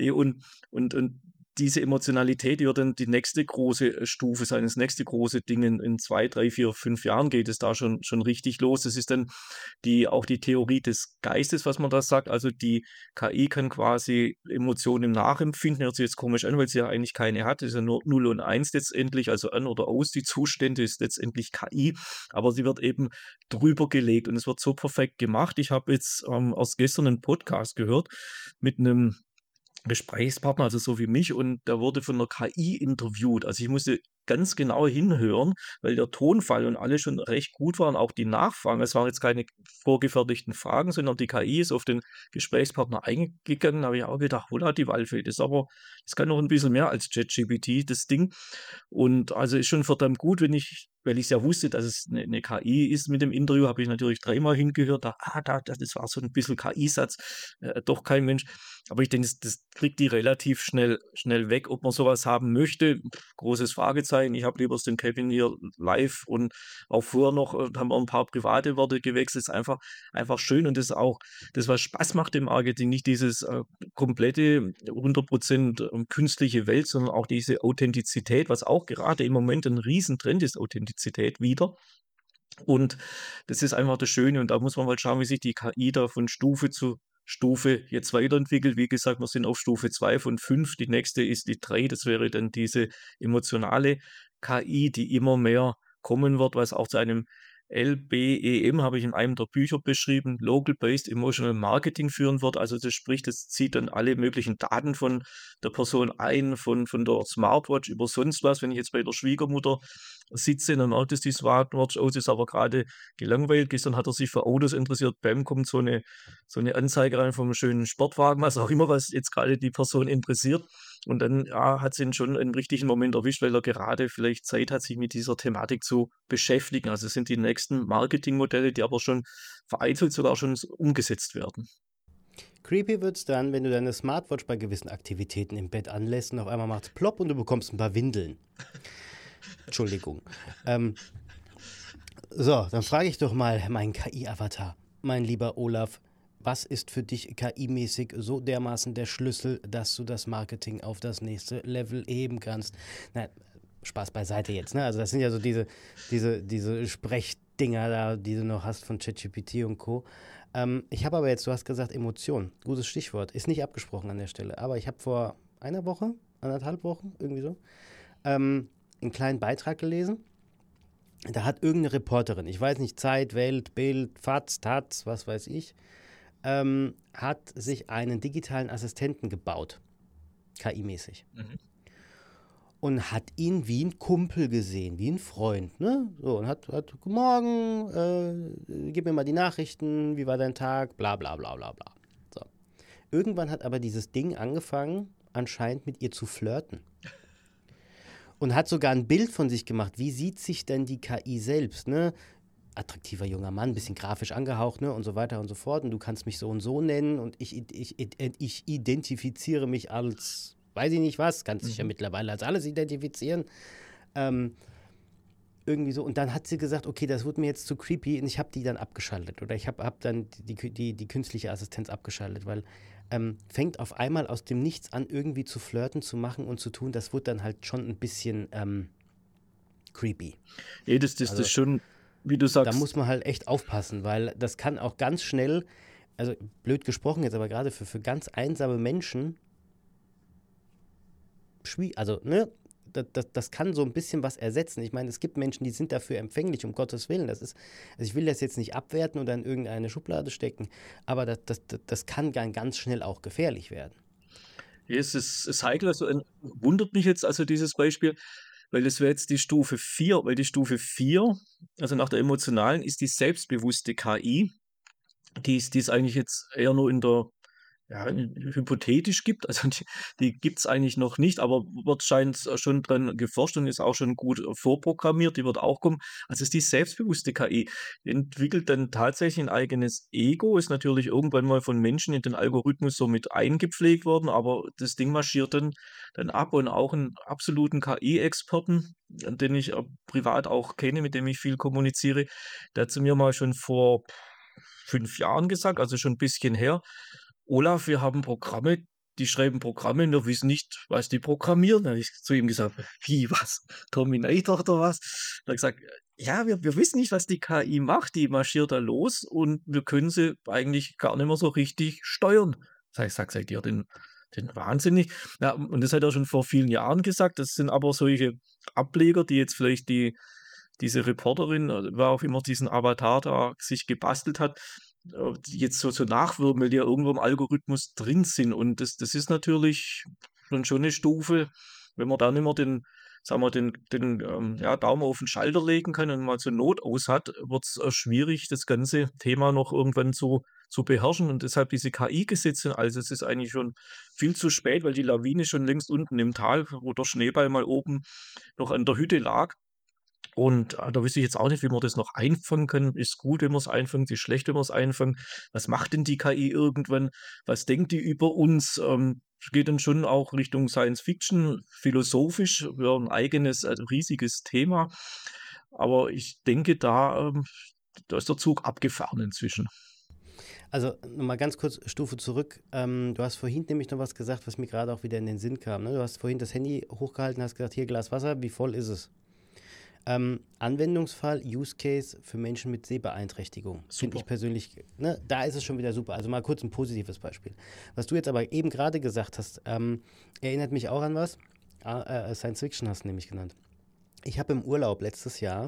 [SPEAKER 3] Und diese Emotionalität, die wird dann die nächste große Stufe sein, das nächste große Ding in 2, 3, 4, 5 Jahren geht es da schon richtig los. Das ist dann auch die Theorie des Geistes, was man da sagt. Also die KI kann quasi Emotionen nachempfinden. Hört sich jetzt komisch an, weil sie ja eigentlich keine hat. Das ist ja nur 0 und 1 letztendlich, also an oder aus. Die Zustände ist letztendlich KI, aber sie wird eben drüber gelegt und es wird so perfekt gemacht. Ich habe jetzt erst gestern einen Podcast gehört mit einem Gesprächspartner, also so wie mich, und der wurde von der KI interviewt. Also ich musste ganz genau hinhören, weil der Tonfall und alles schon recht gut waren, auch die Nachfragen. Es waren jetzt keine vorgefertigten Fragen, sondern die KI ist auf den Gesprächspartner eingegangen. Da habe ich auch gedacht, holla die Waldfee, das kann noch ein bisschen mehr als ChatGPT, das Ding. Und also ist schon verdammt gut, weil ich es ja wusste, dass es eine KI ist mit dem Interview, habe ich natürlich 3-mal hingehört, das war so ein bisschen KI-Satz, doch kein Mensch. Aber ich denke, das kriegt die relativ schnell weg. Ob man sowas haben möchte, großes Fragezeichen. Ich habe lieber den Kevin hier live und auch vorher noch haben wir ein paar private Worte gewechselt. Ist einfach schön und das ist auch das, was Spaß macht im Marketing. Nicht dieses komplette 100% künstliche Welt, sondern auch diese Authentizität, was auch gerade im Moment ein Riesentrend ist, Authentizität wieder. Und das ist einfach das Schöne und da muss man mal schauen, wie sich die KI da von Stufe zu Stufe jetzt weiterentwickelt. Wie gesagt, wir sind auf Stufe 2 von 5. Die nächste ist die 3. Das wäre dann diese emotionale KI, die immer mehr kommen wird, was auch zu einem LBEM, habe ich in einem der Bücher beschrieben, Local Based Emotional Marketing führen wird. Also das spricht, das zieht dann alle möglichen Daten von der Person ein, von der Smartwatch über sonst was. Wenn ich jetzt bei der Schwiegermutter sitze, dann merkt es die Smartwatch, oh, sie ist aber gerade gelangweilt. Gestern hat er sich für Autos interessiert, bam, kommt so eine Anzeige rein vom schönen Sportwagen, was auch immer, was jetzt gerade die Person interessiert. Und dann ja, hat sie ihn schon im richtigen Moment erwischt, weil er gerade vielleicht Zeit hat, sich mit dieser Thematik zu beschäftigen. Also es sind die nächsten Marketingmodelle, die aber schon vereinzelt sogar schon umgesetzt werden.
[SPEAKER 1] Creepy wird's dann, wenn du deine Smartwatch bei gewissen Aktivitäten im Bett anlässt und auf einmal macht's plopp und du bekommst ein paar Windeln. Entschuldigung. So, dann frage ich doch mal meinen KI-Avatar. Mein lieber Olaf, was ist für dich KI-mäßig so dermaßen der Schlüssel, dass du das Marketing auf das nächste Level heben kannst? Na, Spaß beiseite jetzt, ne? Also das sind ja so diese Sprechdinger da, die du noch hast von ChatGPT und Co. Ich habe aber jetzt, du hast gesagt Emotion, gutes Stichwort, ist nicht abgesprochen an der Stelle, aber ich habe vor einer Woche, 1,5 Wochen, irgendwie so, einen kleinen Beitrag gelesen. Da hat irgendeine Reporterin, ich weiß nicht, Zeit, Welt, Bild, FAZ, Taz, was weiß ich, hat sich einen digitalen Assistenten gebaut, KI-mäßig. Und hat ihn wie ein Kumpel gesehen, wie ein Freund, ne? So, und hat guten Morgen, gib mir mal die Nachrichten, wie war dein Tag, bla bla bla bla bla. So. Irgendwann hat aber dieses Ding angefangen, anscheinend mit ihr zu flirten. Und hat sogar ein Bild von sich gemacht. Wie sieht sich denn die KI selbst, ne? Attraktiver junger Mann, ein bisschen grafisch angehaucht, ne? Und so weiter und so fort. Und du kannst mich so und so nennen und ich identifiziere mich als, weiß ich nicht was, kannst dich ja mittlerweile als alles identifizieren. Irgendwie so. Und dann hat sie gesagt, okay, das wird mir jetzt zu creepy und ich habe die dann abgeschaltet. Oder ich hab dann die künstliche Assistenz abgeschaltet, weil fängt auf einmal aus dem Nichts an, irgendwie zu flirten, zu machen und zu tun. Das wird dann halt schon ein bisschen creepy.
[SPEAKER 3] Ja, das
[SPEAKER 1] Also,
[SPEAKER 3] ist schon, wie du
[SPEAKER 1] da
[SPEAKER 3] sagst,
[SPEAKER 1] muss man halt echt aufpassen, weil das kann auch ganz schnell, also blöd gesprochen jetzt, aber gerade für ganz einsame Menschen, also, ne, das kann so ein bisschen was ersetzen. Ich meine, es gibt Menschen, die sind dafür empfänglich, um Gottes Willen. Also ich will das jetzt nicht abwerten oder in irgendeine Schublade stecken, aber das kann ganz schnell auch gefährlich werden.
[SPEAKER 3] ja, es ist heikel. Also wundert mich jetzt also dieses Beispiel, weil das wäre jetzt die Stufe 4, weil die Stufe 4, also nach der emotionalen, ist die selbstbewusste KI. Die ist eigentlich jetzt eher nur in der, ja, hypothetisch gibt. Also die gibt es eigentlich noch nicht, aber wird scheint schon dran geforscht und ist auch schon gut vorprogrammiert. Die wird auch kommen. Also es ist die selbstbewusste KI. Die entwickelt dann tatsächlich ein eigenes Ego, ist natürlich irgendwann mal von Menschen in den Algorithmus so mit eingepflegt worden, aber das Ding marschiert dann ab und auch einen absoluten KI-Experten, den ich privat auch kenne, mit dem ich viel kommuniziere, der hat zu mir mal schon vor 5 Jahren gesagt, also schon ein bisschen her: „Olaf, wir haben Programme, die schreiben Programme, wir wissen nicht, was die programmieren.“ Da habe ich zu ihm gesagt: „Wie, was? Terminator oder was?“ Da hat er gesagt: „Ja, wir wissen nicht, was die KI macht, die marschiert da los und wir können sie eigentlich gar nicht mehr so richtig steuern.“ Sage: „Seid ihr denn wahnsinnig?“ Ja, und das hat er schon vor vielen Jahren gesagt. Das sind aber solche Ableger, die jetzt vielleicht diese Reporterin, wer auch immer diesen Avatar da sich gebastelt hat, die jetzt so nachwirken, weil die ja irgendwo im Algorithmus drin sind. Und das ist natürlich dann schon eine Stufe, wenn man da nicht mehr sagen wir, ja, Daumen auf den Schalter legen kann und mal zur Not aus hat, wird's schwierig, das ganze Thema noch irgendwann zu beherrschen. Und deshalb diese KI-Gesetze, also es ist eigentlich schon viel zu spät, weil die Lawine schon längst unten im Tal, wo der Schneeball mal oben noch an der Hütte lag. Und, da wüsste ich jetzt auch nicht, wie wir das noch einfangen können. Ist gut, wenn wir's einfangen, ist schlecht, wenn wir's einfangen. Was macht denn die KI irgendwann? Was denkt die über uns? Es geht dann schon auch Richtung Science Fiction, philosophisch, wäre 'n eigenes, riesiges Thema. Aber ich denke, da ist der Zug abgefahren inzwischen.
[SPEAKER 1] Also nochmal ganz kurz Stufe zurück. Du hast vorhin nämlich noch was gesagt, was mir gerade auch wieder in den Sinn kam. Ne? Du hast vorhin das Handy hochgehalten, hast gesagt, hier Glas Wasser, wie voll ist es? Anwendungsfall, Use Case für Menschen mit Sehbeeinträchtigung. Finde
[SPEAKER 3] Super.
[SPEAKER 1] ich persönlich, ne, da ist es schon wieder super. Also mal kurz ein positives Beispiel. Was du jetzt aber eben gerade gesagt hast, erinnert mich auch an was. Science Fiction hast du nämlich genannt. Ich habe im Urlaub letztes Jahr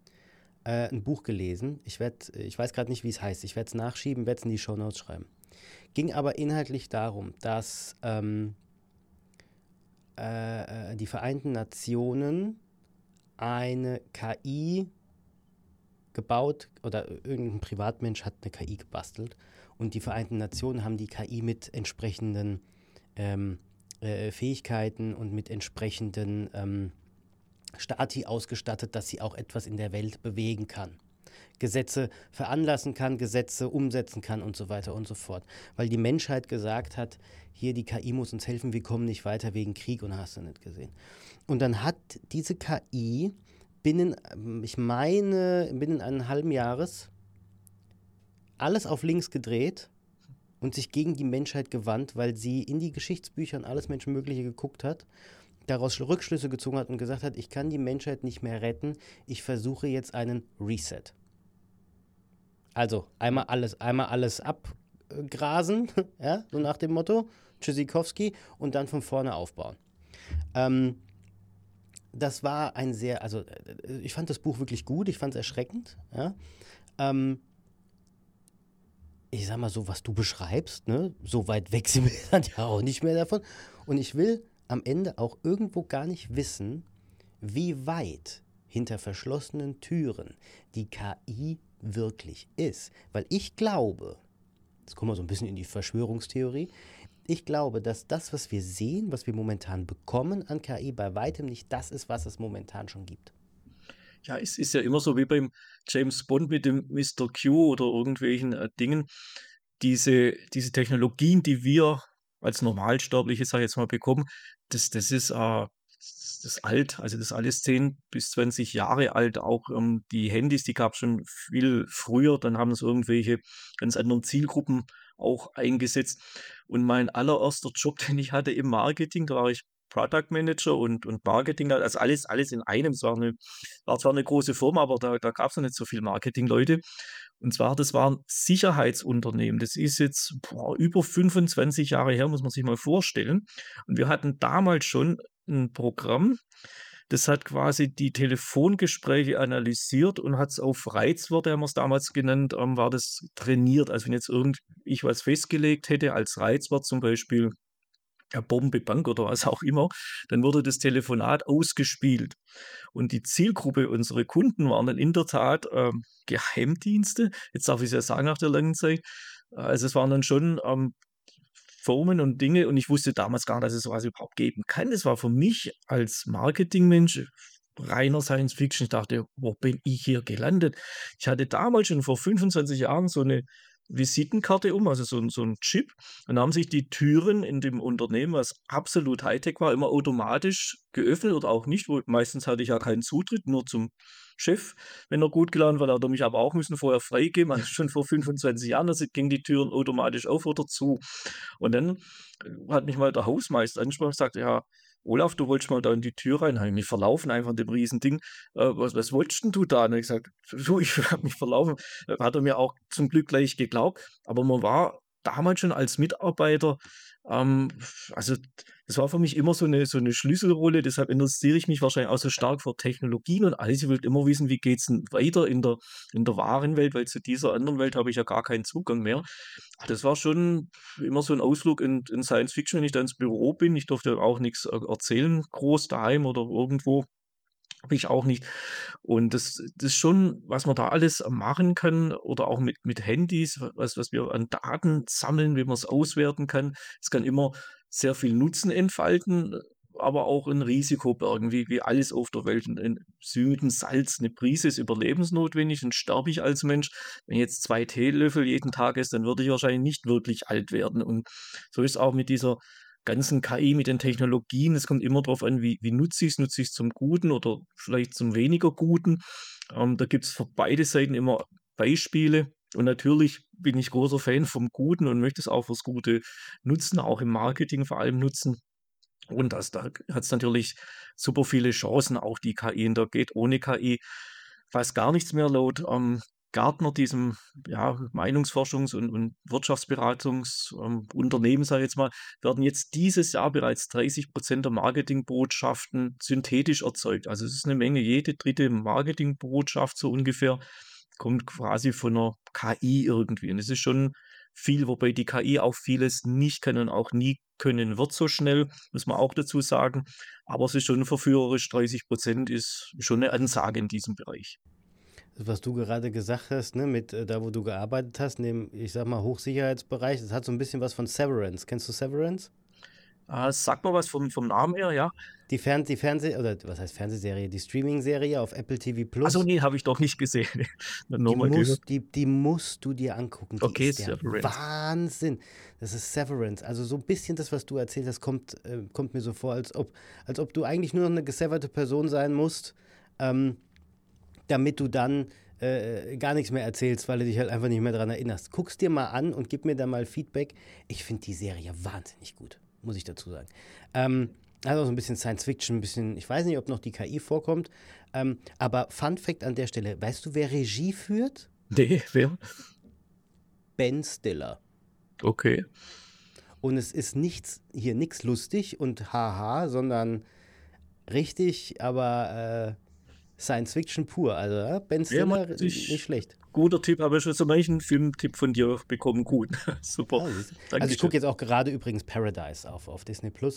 [SPEAKER 1] ein Buch gelesen. Ich weiß gerade nicht, wie es heißt. Ich werde es nachschieben, werde es in die Shownotes schreiben. Ging aber inhaltlich darum, dass die Vereinten Nationen eine KI gebaut oder irgendein Privatmensch hat eine KI gebastelt und die Vereinten Nationen haben die KI mit entsprechenden Fähigkeiten und mit entsprechenden Stati ausgestattet, dass sie auch etwas in der Welt bewegen kann. Gesetze veranlassen kann, Gesetze umsetzen kann und so weiter und so fort. Weil die Menschheit gesagt hat, hier die KI muss uns helfen, wir kommen nicht weiter wegen Krieg und hast du nicht gesehen. Und dann hat diese KI binnen einem halben Jahres alles auf links gedreht und sich gegen die Menschheit gewandt, weil sie in die Geschichtsbücher und alles Menschenmögliche geguckt hat, daraus Rückschlüsse gezogen hat und gesagt hat, ich kann die Menschheit nicht mehr retten, ich versuche jetzt einen Reset. Also einmal alles abgrasen, ja, so nach dem Motto, Tschüssikowski, und dann von vorne aufbauen. Das war ich fand das Buch wirklich gut, ich fand es erschreckend. Ja. Ich sag mal so, was du beschreibst, ne, so weit weg sind wir dann ja auch nicht mehr davon. Und ich will am Ende auch irgendwo gar nicht wissen, wie weit hinter verschlossenen Türen die KI wirklich ist. Weil ich glaube, jetzt kommen wir so ein bisschen in die Verschwörungstheorie, ich glaube, dass das, was wir sehen, was wir momentan bekommen an KI, bei weitem nicht das ist, was es momentan schon gibt.
[SPEAKER 3] Ja, es ist ja immer so wie beim James Bond mit dem Mr. Q oder irgendwelchen Dingen. Diese Technologien, die wir als Normalsterbliche, sag ich jetzt mal, bekommen, das ist alt, also das ist alles 10 bis 20 Jahre alt. Auch die Handys, die gab es schon viel früher, dann haben es irgendwelche ganz anderen Zielgruppen auch eingesetzt. Und mein allererster Job, den ich hatte im Marketing, da war ich Product Manager und Marketing, also alles in einem. Es war zwar eine große Firma, aber da gab es noch nicht so viel Marketingleute. Und zwar, das war 'n Sicherheitsunternehmen. Das ist jetzt, über 25 Jahre her, muss man sich mal vorstellen. Und wir hatten damals schon ein Programm, das hat quasi die Telefongespräche analysiert und hat es auf Reizwörter, haben wir es damals genannt, war das trainiert. Also, wenn jetzt ich was festgelegt hätte als Reizwort, zum Beispiel, ja, Bombe, Bank oder was auch immer, dann wurde das Telefonat ausgespielt. Und die Zielgruppe, unsere Kunden waren dann in der Tat, Geheimdienste. Jetzt darf ich's ja sagen nach der langen Zeit. Also, es waren dann schon, Firmen und Dinge und ich wusste damals gar nicht, dass es so was überhaupt geben kann. Das war für mich als Marketingmensch reiner Science Fiction. Ich dachte: „Wo bin ich hier gelandet?“ Ich hatte damals schon vor 25 Jahren so eine Visitenkarte also so 'n Chip. Dann haben sich die Türen in dem Unternehmen, was absolut Hightech war, immer automatisch geöffnet oder auch nicht, wo meistens hatte ich ja keinen Zutritt, nur zum Chef, wenn er gut gelaunt war. Da hat er mich aber auch müssen vorher freigeben, also schon vor 25 Jahren, da gingen die Türen automatisch auf oder zu. Und dann hat mich mal der Hausmeister angesprochen und sagte: „Ja, Olaf, du wolltest mal da in die Tür rein.“ Habe ich mich verlaufen einfach in dem Riesending. „Was wolltest 'n du da?“ Und habe ich gesagt: „Du, ich habe mich verlaufen.“ Hat er mir auch zum Glück gleich geglaubt. Aber man war damals schon als Mitarbeiter, ähm, also, das war für mich immer so eine Schlüsselrolle, deshalb interessiere ich mich wahrscheinlich auch so stark für Technologien und alles. Ich wollte immer wissen, wie geht's 'n weiter in der wahren Welt, weil zu dieser anderen Welt habe ich ja gar keinen Zugang mehr. Das war schon immer so 'n Ausflug in Science Fiction, wenn ich da ins Büro bin. Ich durfte auch nix erzählen groß daheim oder irgendwo, habe ich auch nicht. Und das ist schon, was man da alles machen kann oder auch mit Handys, was wir an Daten sammeln, wie man's auswerten kann. Es kann immer sehr viel Nutzen entfalten, aber auch 'n Risiko bergen, wie alles auf der Welt. 'N Süden, Salz, 'ne Prise ist überlebensnotwendig und sterbe ich als Mensch. Wenn ich jetzt 2 Teelöffel jeden Tag esse, dann würde ich wahrscheinlich nicht wirklich alt werden. Und so ist auch mit dieser ganzen KI, mit den Technologien. Es kommt immer drauf an, wie nutze ich's? Nutze ich's zum Guten oder vielleicht zum weniger Guten? Da gibt's für beide Seiten immer Beispiele. Und natürlich bin ich großer Fan vom Guten und möchte es auch fürs Gute nutzen, auch im Marketing vor allem nutzen. Und da hat's natürlich super viele Chancen, auch die KI. Und da geht ohne KI fast gar nichts mehr laut, Gartner, diesem, ja, Meinungsforschungs und Wirtschaftsberatungs sage ich jetzt mal, werden jetzt dieses Jahr bereits 30% der Marketingbotschaften synthetisch erzeugt. Also, es ist eine Menge. Jede dritte Marketingbotschaft so ungefähr kommt quasi von 'ner KI irgendwie. Und das ist schon viel, wobei die KI auch vieles nicht kann und auch nie können wird so schnell, muss man auch dazu sagen. Aber es ist schon verführerisch, 30% ist schon eine Ansage in diesem Bereich.
[SPEAKER 1] Was du gerade gesagt hast, ne, mit da, wo du gearbeitet hast, neben, ich sag mal, Hochsicherheitsbereich, das hat so ein bisschen was von Severance. Kennst du Severance?
[SPEAKER 3] Sag mal was vom Namen her, ja?
[SPEAKER 1] Die Fernseh- oder was heißt Fernsehserie? Die Streaming-Serie auf Apple TV
[SPEAKER 3] Also
[SPEAKER 1] Plus.
[SPEAKER 3] nee, habe ich doch nicht gesehen. Nur
[SPEAKER 1] Die
[SPEAKER 3] mal gehört.
[SPEAKER 1] die musst du dir angucken. Die
[SPEAKER 3] Okay,
[SPEAKER 1] ist der
[SPEAKER 3] Severance.
[SPEAKER 1] Wahnsinn. Das ist Severance. Also so ein bisschen das, was du erzählt hast, kommt mir so vor, als ob du eigentlich nur noch eine geseverte Person sein musst, ähm, damit du dann gar nichts mehr erzählst, weil du dich halt einfach nicht mehr daran erinnerst. Guck's dir mal an und gib mir da mal Feedback. Ich finde die Serie wahnsinnig gut, muss ich dazu sagen. Also so ein bisschen Science Fiction, ein bisschen, ich weiß nicht, ob noch die KI vorkommt, aber Fun Fact an der Stelle, weißt du, wer Regie führt?
[SPEAKER 3] Nee, wer?
[SPEAKER 1] Ben Stiller.
[SPEAKER 3] Okay.
[SPEAKER 1] Und es ist nichts lustig und haha, sondern richtig, aber Science Fiction pur. Also Ben
[SPEAKER 3] Ja, muss
[SPEAKER 1] Stiller,
[SPEAKER 3] ich.
[SPEAKER 1] nicht schlecht.
[SPEAKER 3] Guter Tipp, habe ich schon so manchen Filmtipp von dir bekommen. Gut. Super.
[SPEAKER 1] Ah, siehst du. Also ich
[SPEAKER 3] Dankeschön.
[SPEAKER 1] gucke jetzt auch gerade übrigens Paradise auf Disney Plus.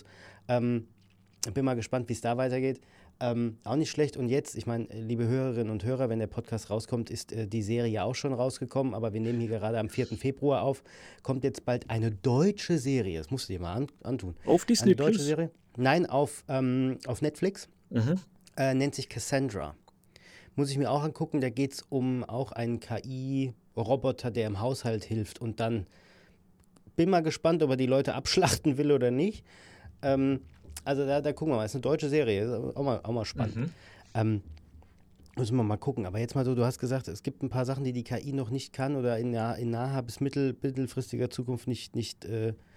[SPEAKER 1] Bin mal gespannt, wie es da weitergeht. Auch nicht schlecht. Und jetzt, ich meine, liebe Hörerinnen und Hörer, wenn der Podcast rauskommt, ist die Serie ja auch schon rausgekommen, aber wir nehmen hier gerade am 4. Februar auf. Kommt jetzt bald eine deutsche Serie. Das musst du dir mal antun.
[SPEAKER 3] Auf Disney
[SPEAKER 1] Eine deutsche
[SPEAKER 3] Plus.
[SPEAKER 1] Serie? Nein, auf Netflix.
[SPEAKER 3] Mhm.
[SPEAKER 1] Nennt sich Cassandra. Muss ich mir auch angucken. Da geht es um auch einen KI-Roboter, der im Haushalt hilft. Und dann bin mal gespannt, ob er die Leute abschlachten will oder nicht. Also da gucken wir mal. Das ist eine deutsche Serie. Ist auch mal spannend.
[SPEAKER 3] Mhm.
[SPEAKER 1] Müssen wir mal gucken. Aber jetzt mal so, du hast gesagt, es gibt ein paar Sachen, die die KI noch nicht kann oder in naher bis mittelfristiger Zukunft nicht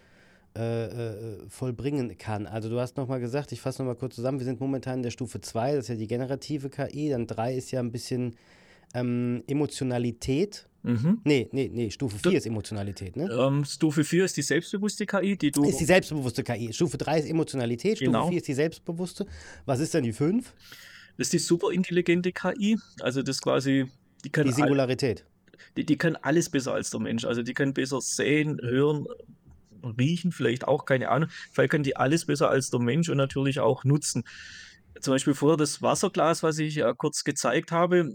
[SPEAKER 1] vollbringen kann. Also du hast nochmal gesagt, ich fasse nochmal kurz zusammen, wir sind momentan in der Stufe 2, das ist ja die generative KI, dann 3 ist ja ein bisschen Emotionalität.
[SPEAKER 3] Mhm.
[SPEAKER 1] Nee, Stufe 4 ist Emotionalität, ne?
[SPEAKER 3] Stufe 4 ist die selbstbewusste KI, die du.
[SPEAKER 1] Ist die selbstbewusste KI. Stufe 3 ist Emotionalität, Stufe
[SPEAKER 3] Genau.
[SPEAKER 1] 4 ist die selbstbewusste. Was ist dann die 5?
[SPEAKER 3] Das ist die superintelligente KI. Also das quasi, die kann,
[SPEAKER 1] Die Singularität.
[SPEAKER 3] die kann alles besser als der Mensch. Also die kann besser sehen, hören, riechen, vielleicht auch, keine Ahnung. Vielleicht kann die alles besser als der Mensch und natürlich auch nutzen. Zum Beispiel vorher das Wasserglas, was ich kurz gezeigt habe.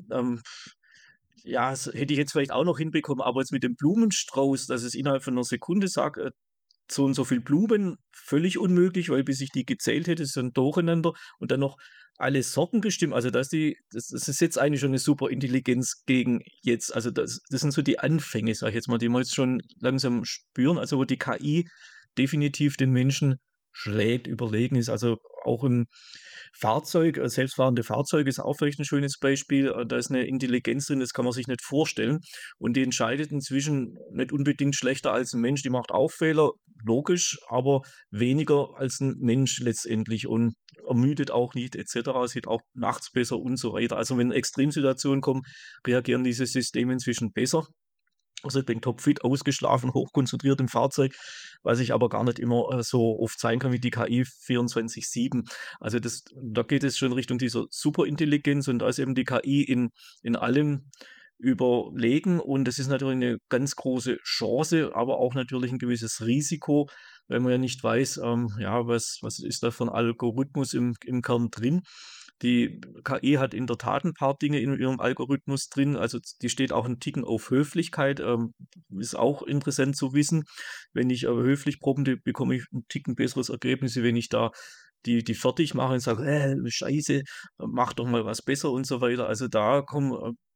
[SPEAKER 3] Ja, das hätte ich jetzt vielleicht auch noch hinbekommen, aber jetzt mit dem Blumenstrauß, dass es innerhalb von einer Sekunde sagt, so und so viel Blumen, völlig unmöglich, weil bis ich die gezählt hätte, ist ein Durcheinander und dann noch alle Sorten bestimmen. Also das ist jetzt eigentlich schon eine super Intelligenz gegen jetzt. Also das sind so die Anfänge, sage ich jetzt mal, die wir jetzt schon langsam spüren. Also wo die KI definitiv den Menschen schlägt, überlegen ist. Also auch im Fahrzeug, selbstfahrende Fahrzeuge ist auch vielleicht ein schönes Beispiel. Da ist eine Intelligenz drin, das kann man sich nicht vorstellen. Und die entscheidet inzwischen nicht unbedingt schlechter als ein Mensch. Die macht auch Fehler, logisch, aber weniger als ein Mensch letztendlich und ermüdet auch nicht etc. Sieht auch nachts besser und so weiter. Also wenn Extremsituationen kommen, reagieren diese Systeme inzwischen besser. Also ich bin topfit, ausgeschlafen, hochkonzentriert im Fahrzeug, was ich aber gar nicht immer so oft sein kann wie die KI 24/7. Also da geht es schon Richtung dieser Superintelligenz und da ist eben die KI in allem überlegen und das ist natürlich eine ganz große Chance, aber auch natürlich ein gewisses Risiko, weil man ja nicht weiß, ja, was ist da für ein Algorithmus im Kern drin. Die KI hat in der Tat ein paar Dinge in ihrem Algorithmus drin. Also die steht auch ein Ticken auf Höflichkeit. Ist auch interessant zu wissen. Wenn ich höflich prompte, bekomme ich ein Ticken besseres Ergebnis, wenn ich da die fertig mache und sage, Scheiße, mach doch mal was besser und so weiter. Also da kommen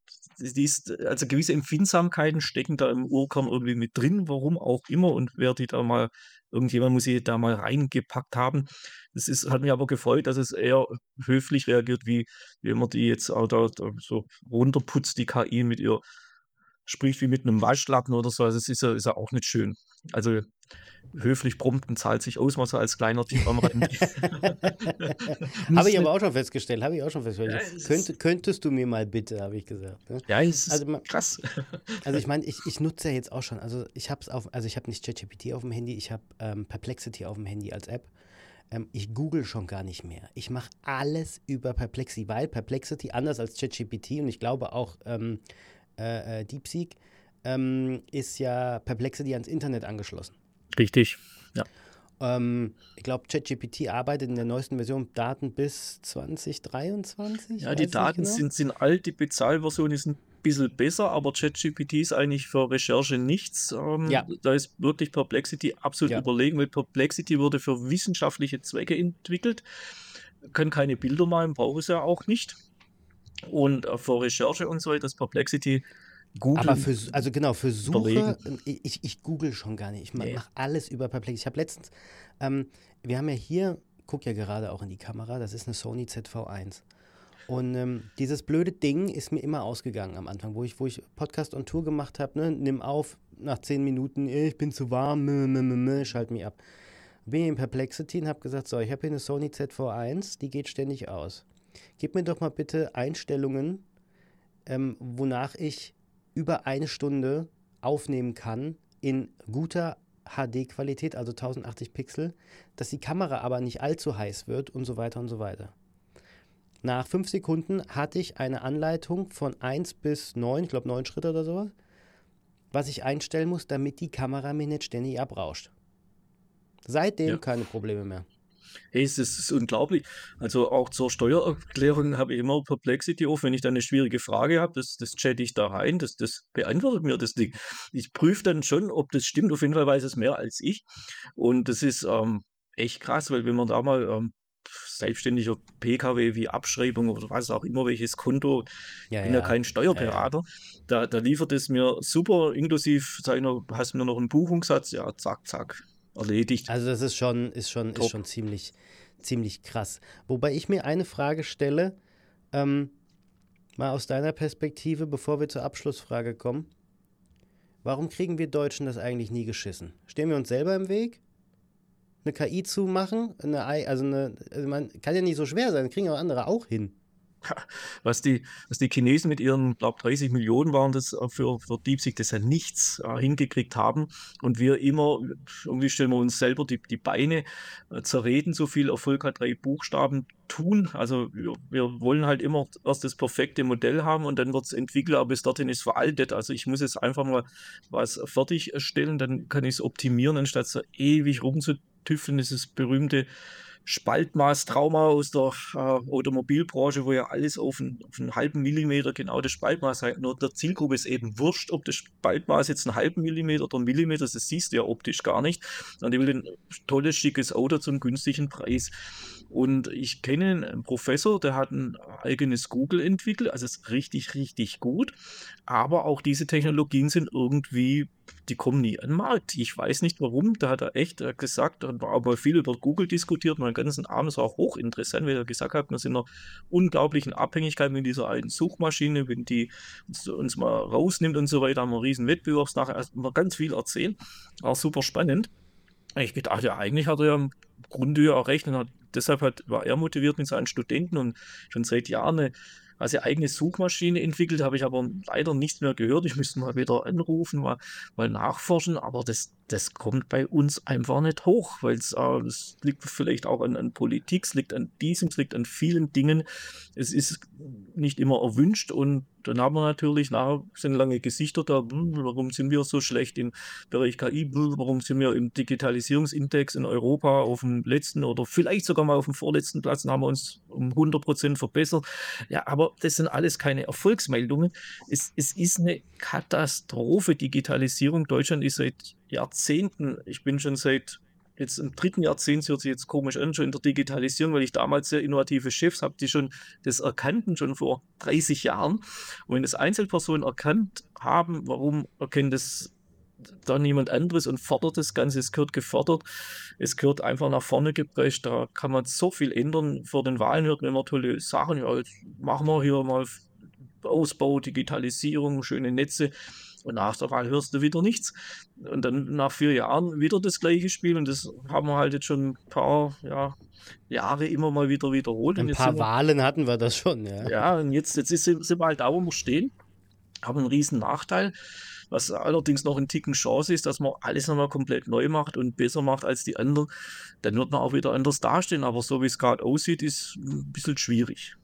[SPEAKER 3] also gewisse Empfindsamkeiten stecken da im Urkern irgendwie mit drin, warum auch immer. Und wer die da mal, irgendjemand muss sie da mal reingepackt haben. Hat mich aber gefreut, dass es eher höflich reagiert, wie wenn man die jetzt auch da so runterputzt, die KI mit ihr spricht wie mit einem Waschlappen oder so. Also es ist ja auch nicht schön. Also höflich prompten zahlt sich aus, mal so als kleiner Tipp am Rande.
[SPEAKER 1] Habe
[SPEAKER 3] Muss
[SPEAKER 1] ich aber
[SPEAKER 3] nicht.
[SPEAKER 1] auch schon festgestellt.
[SPEAKER 3] Ja,
[SPEAKER 1] Könntest du mir mal bitte, habe ich gesagt. Ne?
[SPEAKER 3] ja, es ist
[SPEAKER 1] Also,
[SPEAKER 3] krass.
[SPEAKER 1] also ich meine, ich nutze ja jetzt auch schon, also ich habe nicht ChatGPT auf dem Handy, ich habe Perplexity auf dem Handy als App. Ich google schon gar nicht mehr. Ich mache alles über Perplexity, weil Perplexity anders als ChatGPT und ich glaube auch DeepSeek ist ja Perplexity ans Internet angeschlossen.
[SPEAKER 3] Richtig, ja.
[SPEAKER 1] Ich glaube, ChatGPT arbeitet in der neuesten Version Daten bis 2023.
[SPEAKER 3] Ja, die Daten sind alt, die Bezahlversion ist ein bisschen besser, aber ChatGPT ist eigentlich für Recherche nichts. Da ist wirklich Perplexity absolut überlegen, weil Perplexity wurde für wissenschaftliche Zwecke entwickelt, kann keine Bilder malen, braucht es ja auch nicht. Und für Recherche und so weiter ist Perplexity Google.
[SPEAKER 1] Aber für Suche,
[SPEAKER 3] überlegen.
[SPEAKER 1] ich google schon gar nicht. Ich mache alles über Perplexity. Ich habe letztens, wir haben ja hier, guck ja gerade auch in die Kamera, das ist eine Sony ZV-1. Und dieses blöde Ding ist mir immer ausgegangen am Anfang, wo ich Podcast on Tour gemacht habe, ne? Nimm auf, nach 10 Minuten, ich bin zu warm, schalt mich ab. Bin in Perplexity und habe gesagt, so, ich habe hier eine Sony ZV-1, die geht ständig aus. Gib mir doch mal bitte Einstellungen, wonach ich über 1 Stunde aufnehmen kann in guter HD-Qualität, also 1080 Pixel, dass die Kamera aber nicht allzu heiß wird und so weiter und so weiter. Nach 5 Sekunden hatte ich eine Anleitung von 1 bis 9, ich glaube 9 Schritte oder sowas, was ich einstellen muss, damit die Kamera mir nicht ständig abrauscht. Seitdem keine Probleme mehr.
[SPEAKER 3] Hey, es ist unglaublich. Also auch zur Steuererklärung habe ich immer Perplexity auf, wenn ich dann eine schwierige Frage habe, das chatte ich da rein, das beantwortet mir das Ding. Ich prüfe dann schon, ob das stimmt, auf jeden Fall weiß es mehr als ich. Und das ist echt krass, weil wenn man da mal selbstständiger PKW wie Abschreibung oder was auch immer, welches Konto, ich bin ja kein Steuerberater, da liefert es mir super, inklusive, hast mir noch einen Buchungssatz, ja, zack, zack. Erledigt.
[SPEAKER 1] Also das ist schon ziemlich krass. Wobei ich mir eine Frage stelle, mal aus deiner Perspektive, bevor wir zur Abschlussfrage kommen. Warum kriegen wir Deutschen das eigentlich nie geschissen? Stehen wir uns selber im Weg? Eine KI zu machen? Man kann ja nicht so schwer sein, kriegen aber andere auch hin.
[SPEAKER 3] Was die Chinesen mit ihren, glaube 30 Millionen waren das für DeepSeek, das ja nichts hingekriegt haben. Und wir immer, irgendwie stellen wir uns selber die Beine, zerreden, so viel Erfolg hat 3 Buchstaben tun. Also wir wollen halt immer erst das perfekte Modell haben und dann wird es entwickelt, aber bis dorthin ist es veraltet. Also ich muss jetzt einfach mal was fertigstellen, dann kann ich es optimieren, anstatt so ewig rumzutüffeln. Das ist das berühmte Spaltmaß-Trauma aus der Automobilbranche, wo ja alles auf einen halben Millimeter genau das Spaltmaß hat. Nur der Zielgruppe ist eben wurscht, ob das Spaltmaß jetzt einen halben Millimeter oder einen Millimeter ist, das siehst du ja optisch gar nicht. Und die will ein tolles, schickes Auto zum günstigen Preis. Und ich kenne einen Professor, der hat ein eigenes Google entwickelt, also ist richtig, richtig gut. Aber auch diese Technologien sind irgendwie, die kommen nie an den Markt. Ich weiß nicht warum, da hat er echt gesagt, da war aber viel über Google diskutiert, meinen ganzen Abend, das war auch hochinteressant, weil er gesagt hat, wir sind in einer unglaublichen Abhängigkeit mit dieser einen Suchmaschine, wenn die uns mal rausnimmt und so weiter, haben wir einen riesen Wettbewerbsnachteil, also wir ganz viel erzählen, war super spannend. Ich gedacht, ja, eigentlich hat er ja im Grunde ja auch recht und deshalb war er motiviert mit seinen Studenten und schon seit Jahren eine eigene Suchmaschine entwickelt, habe ich aber leider nichts mehr gehört. Ich müsste mal wieder anrufen, mal nachforschen, aber das kommt bei uns einfach nicht hoch, weil es liegt vielleicht auch an Politik, es liegt an diesem, es liegt an vielen Dingen. Es ist nicht immer erwünscht und dann haben wir natürlich, sind lange Gesichter da, warum sind wir so schlecht im Bereich KI, warum sind wir im Digitalisierungsindex in Europa auf dem letzten oder vielleicht sogar mal auf dem vorletzten Platz und haben wir uns um 100% verbessert. Ja, aber das sind alles keine Erfolgsmeldungen. Es ist eine Katastrophe. Digitalisierung. Deutschland ist seit Jahrzehnten, ich bin schon seit jetzt im 3. Jahrzehnt, hört sich jetzt komisch an, schon in der Digitalisierung, weil ich damals sehr innovative Chefs habe, die schon das erkannten, schon vor 30 Jahren. Und wenn das Einzelpersonen erkannt haben, warum erkennt das da niemand anderes und fordert das Ganze, es gehört gefordert, es gehört einfach nach vorne geprescht, da kann man so viel ändern. Vor den Wahlen hört man immer tolle Sachen, ja, jetzt machen wir hier mal Ausbau, Digitalisierung, schöne Netze. Und nach der Wahl hörst du wieder nichts. Und dann nach 4 Jahren wieder das gleiche Spiel. Und das haben wir halt jetzt schon ein paar Jahre immer mal wieder wiederholt.
[SPEAKER 1] Ein paar Wahlen hatten wir das schon, ja.
[SPEAKER 3] Ja, und jetzt sind wir halt da, wo wir stehen. Haben einen riesen Nachteil. Was allerdings noch ein Ticken Chance ist, dass man alles nochmal komplett neu macht und besser macht als die anderen. Dann wird man auch wieder anders dastehen. Aber so wie es gerade aussieht, ist ein bisschen schwierig.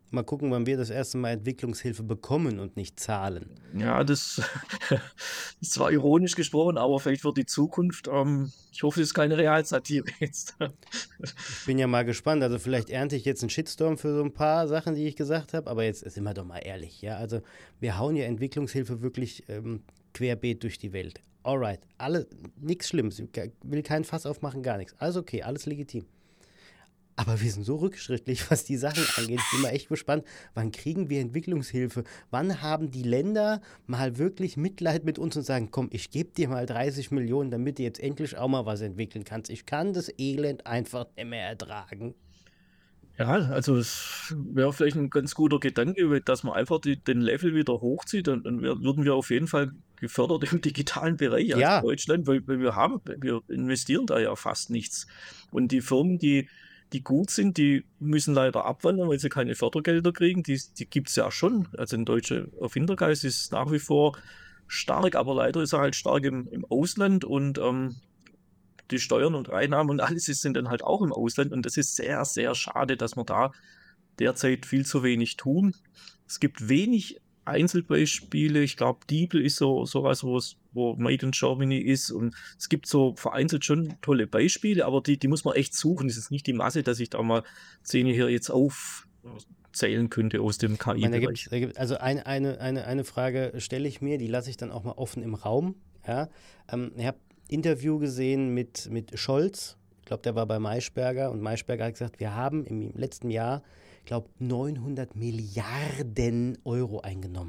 [SPEAKER 1] Mal gucken, wann wir das erste Mal Entwicklungshilfe bekommen und nicht zahlen.
[SPEAKER 3] Ja, das ist zwar ironisch gesprochen, aber vielleicht für die Zukunft, ich hoffe, es ist keine Realsatire jetzt.
[SPEAKER 1] Ich bin ja mal gespannt. Also vielleicht ernte ich jetzt einen Shitstorm für so ein paar Sachen, die ich gesagt habe. Aber jetzt sind wir doch mal ehrlich. Ja? Also wir hauen ja Entwicklungshilfe wirklich querbeet durch die Welt. Alright, nichts Schlimmes. Ich will kein Fass aufmachen, gar nichts. Alles okay, alles legitim. Aber wir sind so rückschrittlich, was die Sachen angeht. Ich bin mal echt gespannt, wann kriegen wir Entwicklungshilfe? Wann haben die Länder mal wirklich Mitleid mit uns und sagen, komm, ich gebe dir mal 30 Millionen, damit du jetzt endlich auch mal was entwickeln kannst. Ich kann das Elend einfach nicht mehr ertragen.
[SPEAKER 3] Ja, also es wäre vielleicht ein ganz guter Gedanke, dass man einfach den Level wieder hochzieht. Dann würden wir auf jeden Fall gefördert im digitalen Bereich als
[SPEAKER 1] Ja,
[SPEAKER 3] Deutschland, weil wir investieren da ja fast nichts. Und die Firmen, die gut sind, die müssen leider abwandern, weil sie keine Fördergelder kriegen. Die gibt es ja schon. Also ein deutscher Erfindergeist ist nach wie vor stark, aber leider ist er halt stark im Ausland und die Steuern und Einnahmen und alles sind dann halt auch im Ausland. Und das ist sehr, sehr schade, dass wir da derzeit viel zu wenig tun. Es gibt wenig Einzelbeispiele. Ich glaube, Diebel ist sowas, wo Made in Germany ist. Und es gibt so vereinzelt schon tolle Beispiele, aber die muss man echt suchen. Es ist nicht die Masse, dass ich da mal Szene hier jetzt aufzählen könnte aus dem
[SPEAKER 1] ich meine,
[SPEAKER 3] KI-Bereich.
[SPEAKER 1] also eine Frage stelle ich mir, die lasse ich dann auch mal offen im Raum. Ja? Ich habe ein Interview gesehen mit Scholz. Ich glaube, der war bei Maischberger und Maischberger hat gesagt, wir haben im letzten Jahr, ich glaube, 900 Milliarden Euro eingenommen.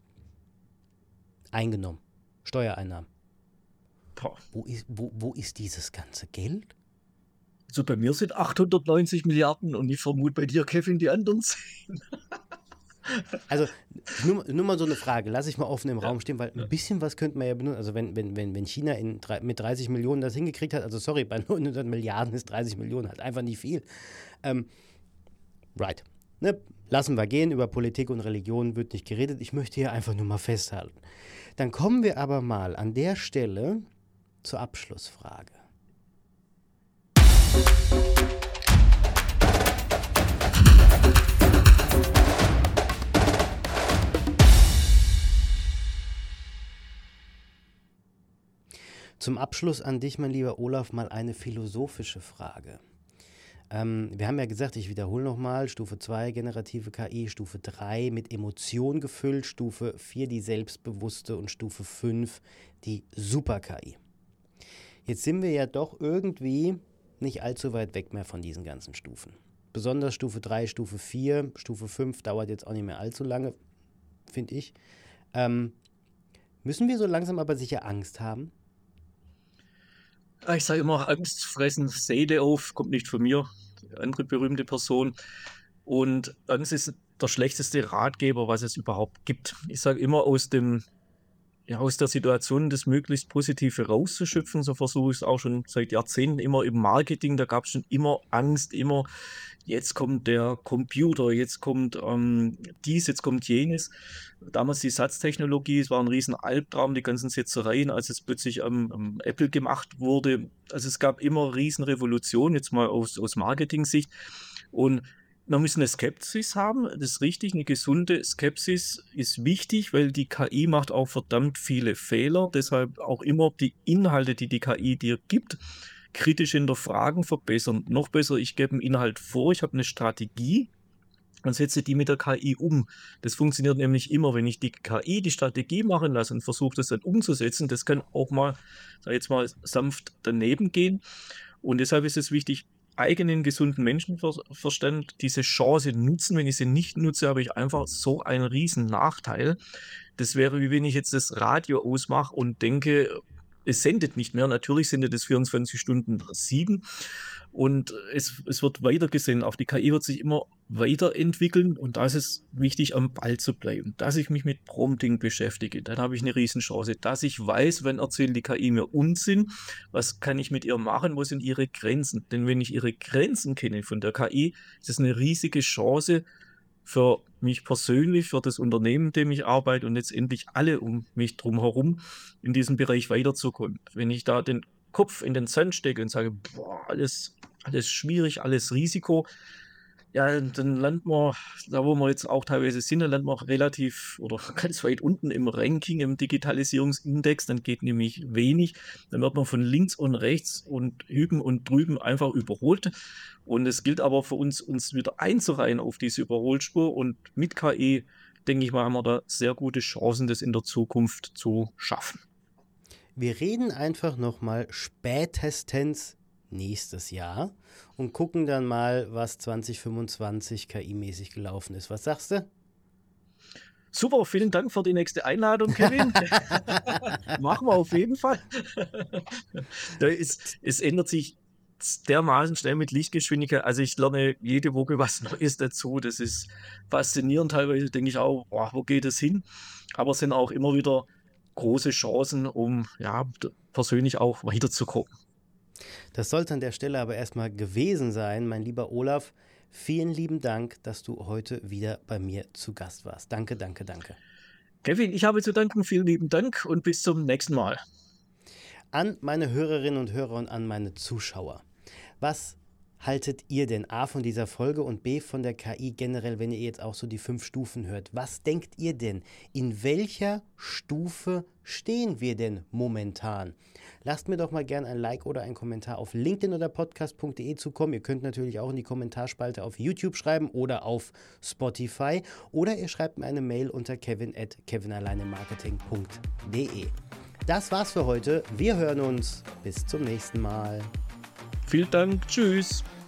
[SPEAKER 1] Steuereinnahmen.
[SPEAKER 3] Boah.
[SPEAKER 1] Wo ist dieses ganze Geld?
[SPEAKER 3] Also bei mir sind 890 Milliarden und ich vermute bei dir, Kevin, die anderen 10.
[SPEAKER 1] Also nur mal so eine Frage, lasse ich mal offen im Raum stehen, weil ein bisschen was könnte man ja benutzen. Also wenn China mit 30 Millionen das hingekriegt hat, also sorry, bei 900 Milliarden ist 30 Millionen halt einfach nicht viel. Right. Ne? Lassen wir gehen, über Politik und Religion wird nicht geredet. Ich möchte hier einfach nur mal festhalten. Dann kommen wir aber mal an der Stelle zur Abschlussfrage. Zum Abschluss an dich, mein lieber Olaf, mal eine philosophische Frage. Wir haben ja gesagt, ich wiederhole nochmal, Stufe 2 generative KI, Stufe 3 mit Emotion gefüllt, Stufe 4 die selbstbewusste und Stufe 5 die Super-KI. Jetzt sind wir ja doch irgendwie nicht allzu weit weg mehr von diesen ganzen Stufen. Besonders Stufe 3, Stufe 4, Stufe 5 dauert jetzt auch nicht mehr allzu lange, finde ich. Müssen wir so langsam aber sicher Angst haben?
[SPEAKER 3] Ich sage immer, Angst fressen Seele auf, kommt nicht von mir, eine andere berühmte Person. Und Angst ist der schlechteste Ratgeber, was es überhaupt gibt. Ich sage immer, aus der Situation das möglichst Positive rauszuschöpfen. So versuche ich es auch schon seit Jahrzehnten immer im Marketing. Da gab es schon immer Angst, immer jetzt kommt der Computer, jetzt kommt dies, jetzt kommt jenes. Damals die Satztechnologie, es war ein riesen Albtraum, die ganzen Setzereien, als es plötzlich am Apple gemacht wurde. Also es gab immer riesen Revolutionen, jetzt mal aus Marketing-Sicht. Und wir müssen eine Skepsis haben, das ist richtig, eine gesunde Skepsis ist wichtig, weil die KI macht auch verdammt viele Fehler, deshalb auch immer die Inhalte, die die KI dir gibt, kritisch hinterfragen, verbessern. Noch besser, ich gebe einen Inhalt vor, ich habe eine Strategie und setze die mit der KI um. Das funktioniert nämlich immer, wenn ich die KI die Strategie machen lasse und versuche das dann umzusetzen, das kann auch mal, sag ich jetzt mal, sanft daneben gehen. Und deshalb ist es wichtig, eigenen gesunden Menschenverstand diese Chance nutzen. Wenn ich sie nicht nutze, habe ich einfach so einen riesen Nachteil. Das wäre, wie wenn ich jetzt das Radio ausmache und denke, es sendet nicht mehr. Natürlich sendet es 24/7 und es wird weiter gesendet. Auch die KI wird sich immer weiterentwickeln und da ist es wichtig, am Ball zu bleiben. Dass ich mich mit Prompting beschäftige, dann habe ich eine Riesenchance. Dass ich weiß, wenn erzählt die KI mir Unsinn, was kann ich mit ihr machen, wo sind ihre Grenzen? Denn wenn ich ihre Grenzen kenne von der KI, ist das eine riesige Chance für mich persönlich, für das Unternehmen, in dem ich arbeite und letztendlich alle um mich drum herum in diesem Bereich weiterzukommen. Wenn ich da den Kopf in den Sand stecke und sage, boah, alles schwierig, alles Risiko, Ja, dann landen wir, da wo wir jetzt auch teilweise sind, dann landen wir relativ oder ganz weit unten im Ranking, im Digitalisierungsindex. Dann geht nämlich wenig. Dann wird man von links und rechts und hüben und drüben einfach überholt. Und es gilt aber für uns wieder einzureihen auf diese Überholspur. Und mit KI, denke ich mal, haben wir da sehr gute Chancen, das in der Zukunft zu schaffen.
[SPEAKER 1] Wir reden einfach nochmal spätestens nächstes Jahr und gucken dann mal, was 2025 KI-mäßig gelaufen ist. Was sagst du?
[SPEAKER 3] Super, vielen Dank für die nächste Einladung, Kevin. Machen wir auf jeden Fall. Es ändert sich dermaßen schnell mit Lichtgeschwindigkeit. Also ich lerne jede Woche was Neues dazu. Das ist faszinierend. Teilweise denke ich auch, boah, wo geht es hin? Aber es sind auch immer wieder große Chancen, um persönlich auch weiterzukommen.
[SPEAKER 1] Das sollte an der Stelle aber erstmal gewesen sein, mein lieber Olaf. Vielen lieben Dank, dass du heute wieder bei mir zu Gast warst. Danke, danke, danke.
[SPEAKER 3] Kevin, ich habe zu danken. Vielen lieben Dank und bis zum nächsten Mal.
[SPEAKER 1] An meine Hörerinnen und Hörer und an meine Zuschauer. Was haltet ihr denn A von dieser Folge und B von der KI generell, wenn ihr jetzt auch so die 5 Stufen hört? Was denkt ihr denn? In welcher Stufe stehen wir denn momentan? Lasst mir doch mal gerne ein Like oder einen Kommentar auf LinkedIn oder podcast.de zukommen. Ihr könnt natürlich auch in die Kommentarspalte auf YouTube schreiben oder auf Spotify. Oder ihr schreibt mir eine Mail unter kevin@kevinalleinemarketing.de. Das war's für heute. Wir hören uns. Bis zum nächsten Mal.
[SPEAKER 3] Vielen Dank. Tschüss.